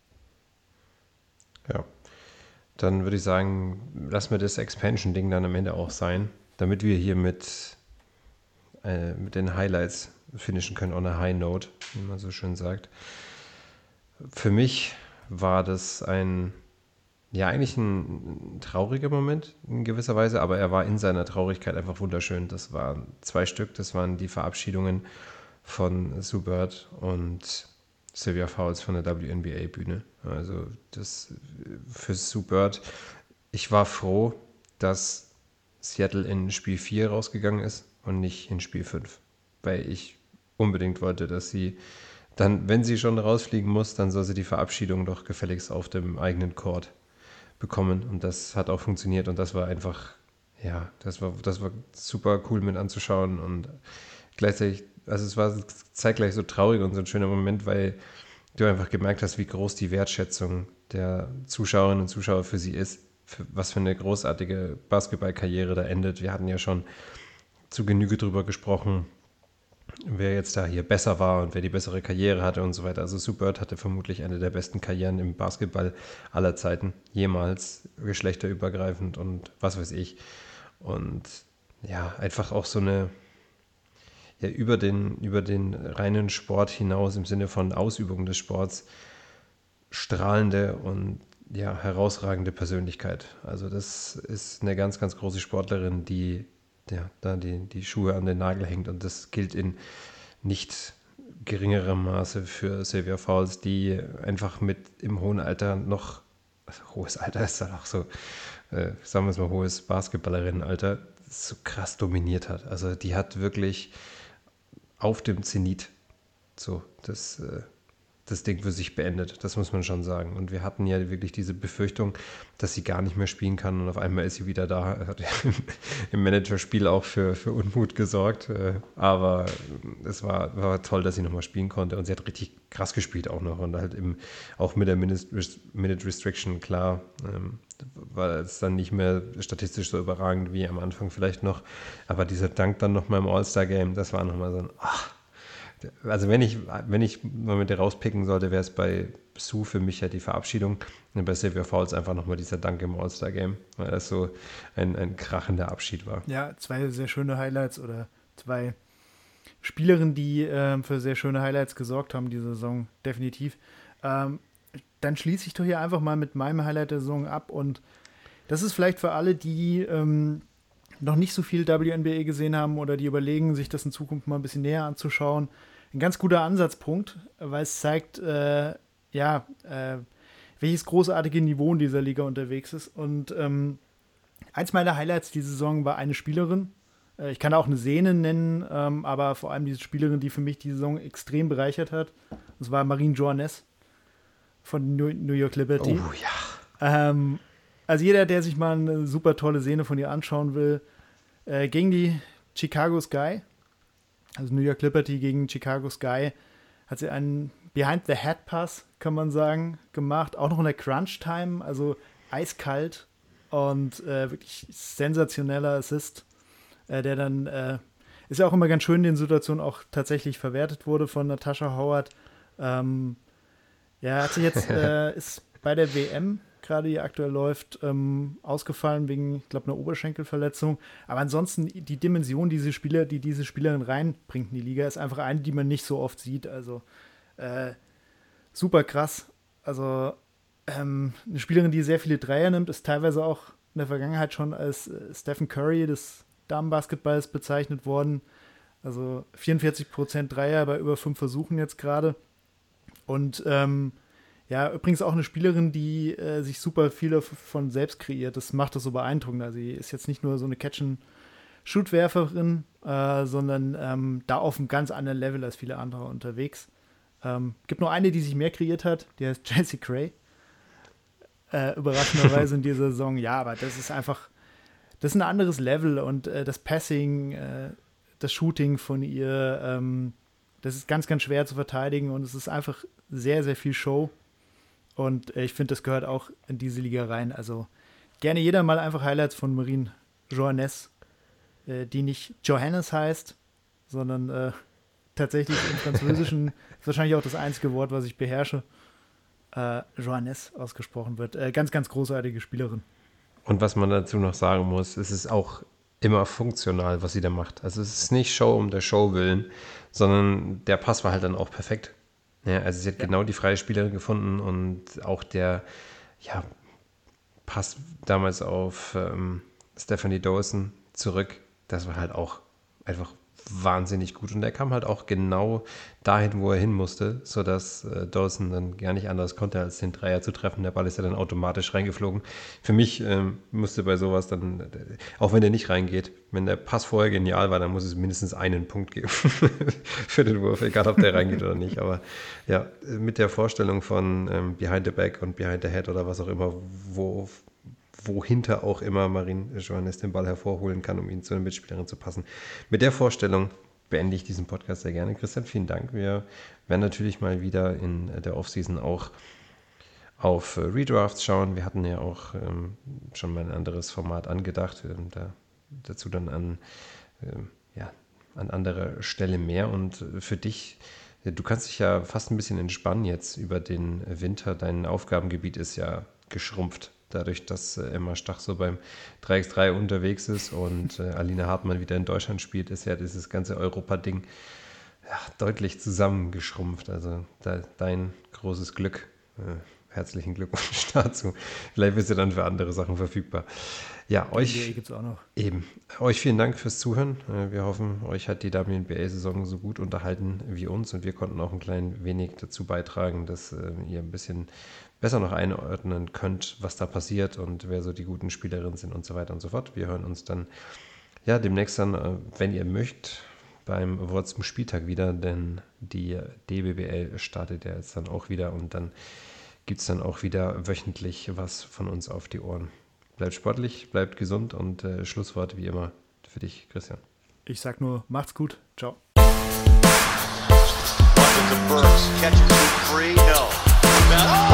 Ja, dann würde ich sagen, lassen wir das Expansion-Ding dann am Ende auch sein, damit wir hier mit, äh, mit den Highlights finishen können, on a high note, wie man so schön sagt. Für mich war das ein, ja, eigentlich ein, ein trauriger Moment in gewisser Weise, aber er war in seiner Traurigkeit einfach wunderschön. Das waren zwei Stück, das waren die Verabschiedungen von Sue Bird und Sylvia Fowles von der W N B A-Bühne. Also das für Sue Bird, ich war froh, dass Seattle in Spiel vier rausgegangen ist und nicht in Spiel fünf, weil ich unbedingt wollte, dass sie dann, wenn sie schon rausfliegen muss, dann soll sie die Verabschiedung doch gefälligst auf dem eigenen Court bekommen. Und das hat auch funktioniert und das war einfach, ja, das war, das war super cool mit anzuschauen und gleichzeitig, also es war zeitgleich so traurig und so ein schöner Moment, weil du einfach gemerkt hast, wie groß die Wertschätzung der Zuschauerinnen und Zuschauer für sie ist, für was für eine großartige Basketballkarriere da endet. Wir hatten ja schon zu Genüge drüber gesprochen, wer jetzt da hier besser war und wer die bessere Karriere hatte und so weiter. Also Sue Bird hatte vermutlich eine der besten Karrieren im Basketball aller Zeiten, jemals, geschlechterübergreifend und was weiß ich. Und ja, einfach auch so eine, ja, über den, über den reinen Sport hinaus im Sinne von Ausübung des Sports strahlende und ja, herausragende Persönlichkeit. Also das ist eine ganz, ganz große Sportlerin, die ja, da die, die Schuhe an den Nagel hängt und das gilt in nicht geringerem Maße für Sylvia Fowles, die einfach mit im hohen Alter noch, also hohes Alter ist dann auch so, äh, sagen wir es mal, hohes Basketballerinnenalter, so krass dominiert hat. Also die hat wirklich auf dem Zenit so das, das Ding für sich beendet. Das muss man schon sagen. Und wir hatten ja wirklich diese Befürchtung, dass sie gar nicht mehr spielen kann und auf einmal ist sie wieder da. Hat im Managerspiel auch für, für Unmut gesorgt. Aber es war, war toll, dass sie nochmal spielen konnte und sie hat richtig krass gespielt auch noch und halt im, auch mit der Minute Restriction, klar, ähm, war es dann nicht mehr statistisch so überragend wie am Anfang vielleicht noch, aber dieser Dank dann nochmal im All-Star-Game, das war nochmal so ein, ach, also wenn ich, wenn ich mal mit dir rauspicken sollte, wäre es bei Sue für mich ja die Verabschiedung und bei Sylvia Fowles einfach nochmal dieser Dank im All-Star-Game, weil das so ein, ein krachender Abschied war. Ja, zwei sehr schöne Highlights oder zwei Spielerinnen, die äh, für sehr schöne Highlights gesorgt haben diese Saison, definitiv. Ähm, dann schließe ich doch hier einfach mal mit meinem Highlight der Saison ab und das ist vielleicht für alle, die ähm, noch nicht so viel W N B A gesehen haben oder die überlegen, sich das in Zukunft mal ein bisschen näher anzuschauen, ein ganz guter Ansatzpunkt, weil es zeigt, äh, ja, äh, welches großartige Niveau in dieser Liga unterwegs ist. Und ähm, eins meiner Highlights diese Saison war eine Spielerin, äh, ich kann auch eine Sehne nennen, ähm, aber vor allem diese Spielerin, die für mich die Saison extrem bereichert hat. Das war Marine Johannes von New York Liberty. Oh ja. Ähm, also jeder, der sich mal eine super tolle Szene von ihr anschauen will, äh, gegen die Chicago Sky, also New York Liberty gegen Chicago Sky, hat sie einen Behind-the-Head-Pass, kann man sagen, gemacht. Auch noch in der Crunch-Time, also eiskalt und äh, wirklich sensationeller Assist, äh, der dann, äh, ist ja auch immer ganz schön in den Situationen auch tatsächlich verwertet wurde von Natasha Howard. Ähm, ja, hat sie jetzt, äh, ist bei der W M gerade die aktuell läuft, ähm, ausgefallen wegen, ich glaube, einer Oberschenkelverletzung. Aber ansonsten die Dimension, diese Spieler, die diese Spielerin reinbringt in die Liga, ist einfach eine, die man nicht so oft sieht. Also äh, super krass. Also ähm, eine Spielerin, die sehr viele Dreier nimmt, ist teilweise auch in der Vergangenheit schon als äh, Stephen Curry des Damenbasketballs bezeichnet worden. Also vierundvierzig Prozent Dreier bei über fünf Versuchen jetzt gerade. Und ähm, ja, übrigens auch eine Spielerin, die äh, sich super viel von selbst kreiert. Das macht das so beeindruckend. Also sie ist jetzt nicht nur so eine Catch-and-Shoot-Werferin, äh, sondern ähm, da auf einem ganz anderen Level als viele andere unterwegs. Ähm, gibt nur eine, die sich mehr kreiert hat, die heißt Chelsea Gray. Äh, überraschenderweise in dieser Saison. Ja, aber das ist einfach, das ist ein anderes Level und äh, das Passing, äh, das Shooting von ihr, ähm, das ist ganz, ganz schwer zu verteidigen und es ist einfach sehr, sehr viel Show. Und ich finde, das gehört auch in diese Liga rein. Also gerne jeder mal einfach Highlights von Marine Johannes, äh, die nicht Johannes heißt, sondern äh, tatsächlich im Französischen ist wahrscheinlich auch das einzige Wort, was ich beherrsche, äh, Johannes ausgesprochen wird. Äh, ganz, ganz großartige Spielerin. Und was man dazu noch sagen muss, es ist auch immer funktional, was sie da macht. Also es ist nicht Show um der Show willen, sondern der Pass war halt dann auch perfekt. Ja, also sie hat ja genau die freie Spielerin gefunden und auch der ja, Pass damals auf ähm, Stephanie Dawson zurück, das war halt auch einfach wahnsinnig gut und er kam halt auch genau dahin, wo er hin musste, sodass äh, Dawson dann gar nicht anders konnte, als den Dreier zu treffen. Der Ball ist ja dann automatisch reingeflogen. Für mich ähm, musste bei sowas dann, äh, auch wenn der nicht reingeht, wenn der Pass vorher genial war, dann muss es mindestens einen Punkt geben für den Wurf, egal ob der reingeht oder nicht. Aber ja, mit der Vorstellung von ähm, Behind the Back und Behind the Head oder was auch immer, wo wohinter auch immer Marine Johannes den Ball hervorholen kann, um ihn zu einer Mitspielerin zu passen. Mit der Vorstellung beende ich diesen Podcast sehr gerne. Christian, vielen Dank. Wir werden natürlich mal wieder in der Offseason auch auf Redrafts schauen. Wir hatten ja auch ähm, schon mal ein anderes Format angedacht, ähm, da, dazu dann an, ähm, ja, an anderer Stelle mehr. Und für dich, du kannst dich ja fast ein bisschen entspannen jetzt über den Winter. Dein Aufgabengebiet ist ja geschrumpft. Dadurch, dass äh, Emma Stach so beim drei gegen drei unterwegs ist und äh, Alina Hartmann wieder in Deutschland spielt, ist ja dieses ganze Europa-Ding ja, deutlich zusammengeschrumpft. Also da, dein großes Glück. Äh, herzlichen Glückwunsch dazu. Vielleicht bist du dann für andere Sachen verfügbar. Ja, euch gibt's auch noch. Eben. Euch vielen Dank fürs Zuhören. Äh, wir hoffen, euch hat die W N B A-Saison so gut unterhalten wie uns und wir konnten auch ein klein wenig dazu beitragen, dass äh, ihr ein bisschen besser noch einordnen könnt, was da passiert und wer so die guten Spielerinnen sind und so weiter und so fort. Wir hören uns dann ja, demnächst dann, wenn ihr mögt, beim Wort zum Spieltag wieder, denn die D B B L startet ja jetzt dann auch wieder und dann gibt es dann auch wieder wöchentlich was von uns auf die Ohren. Bleibt sportlich, bleibt gesund und äh, Schlusswort wie immer für dich, Christian. Ich sag nur, macht's gut. Ciao. Burks catches it free, no.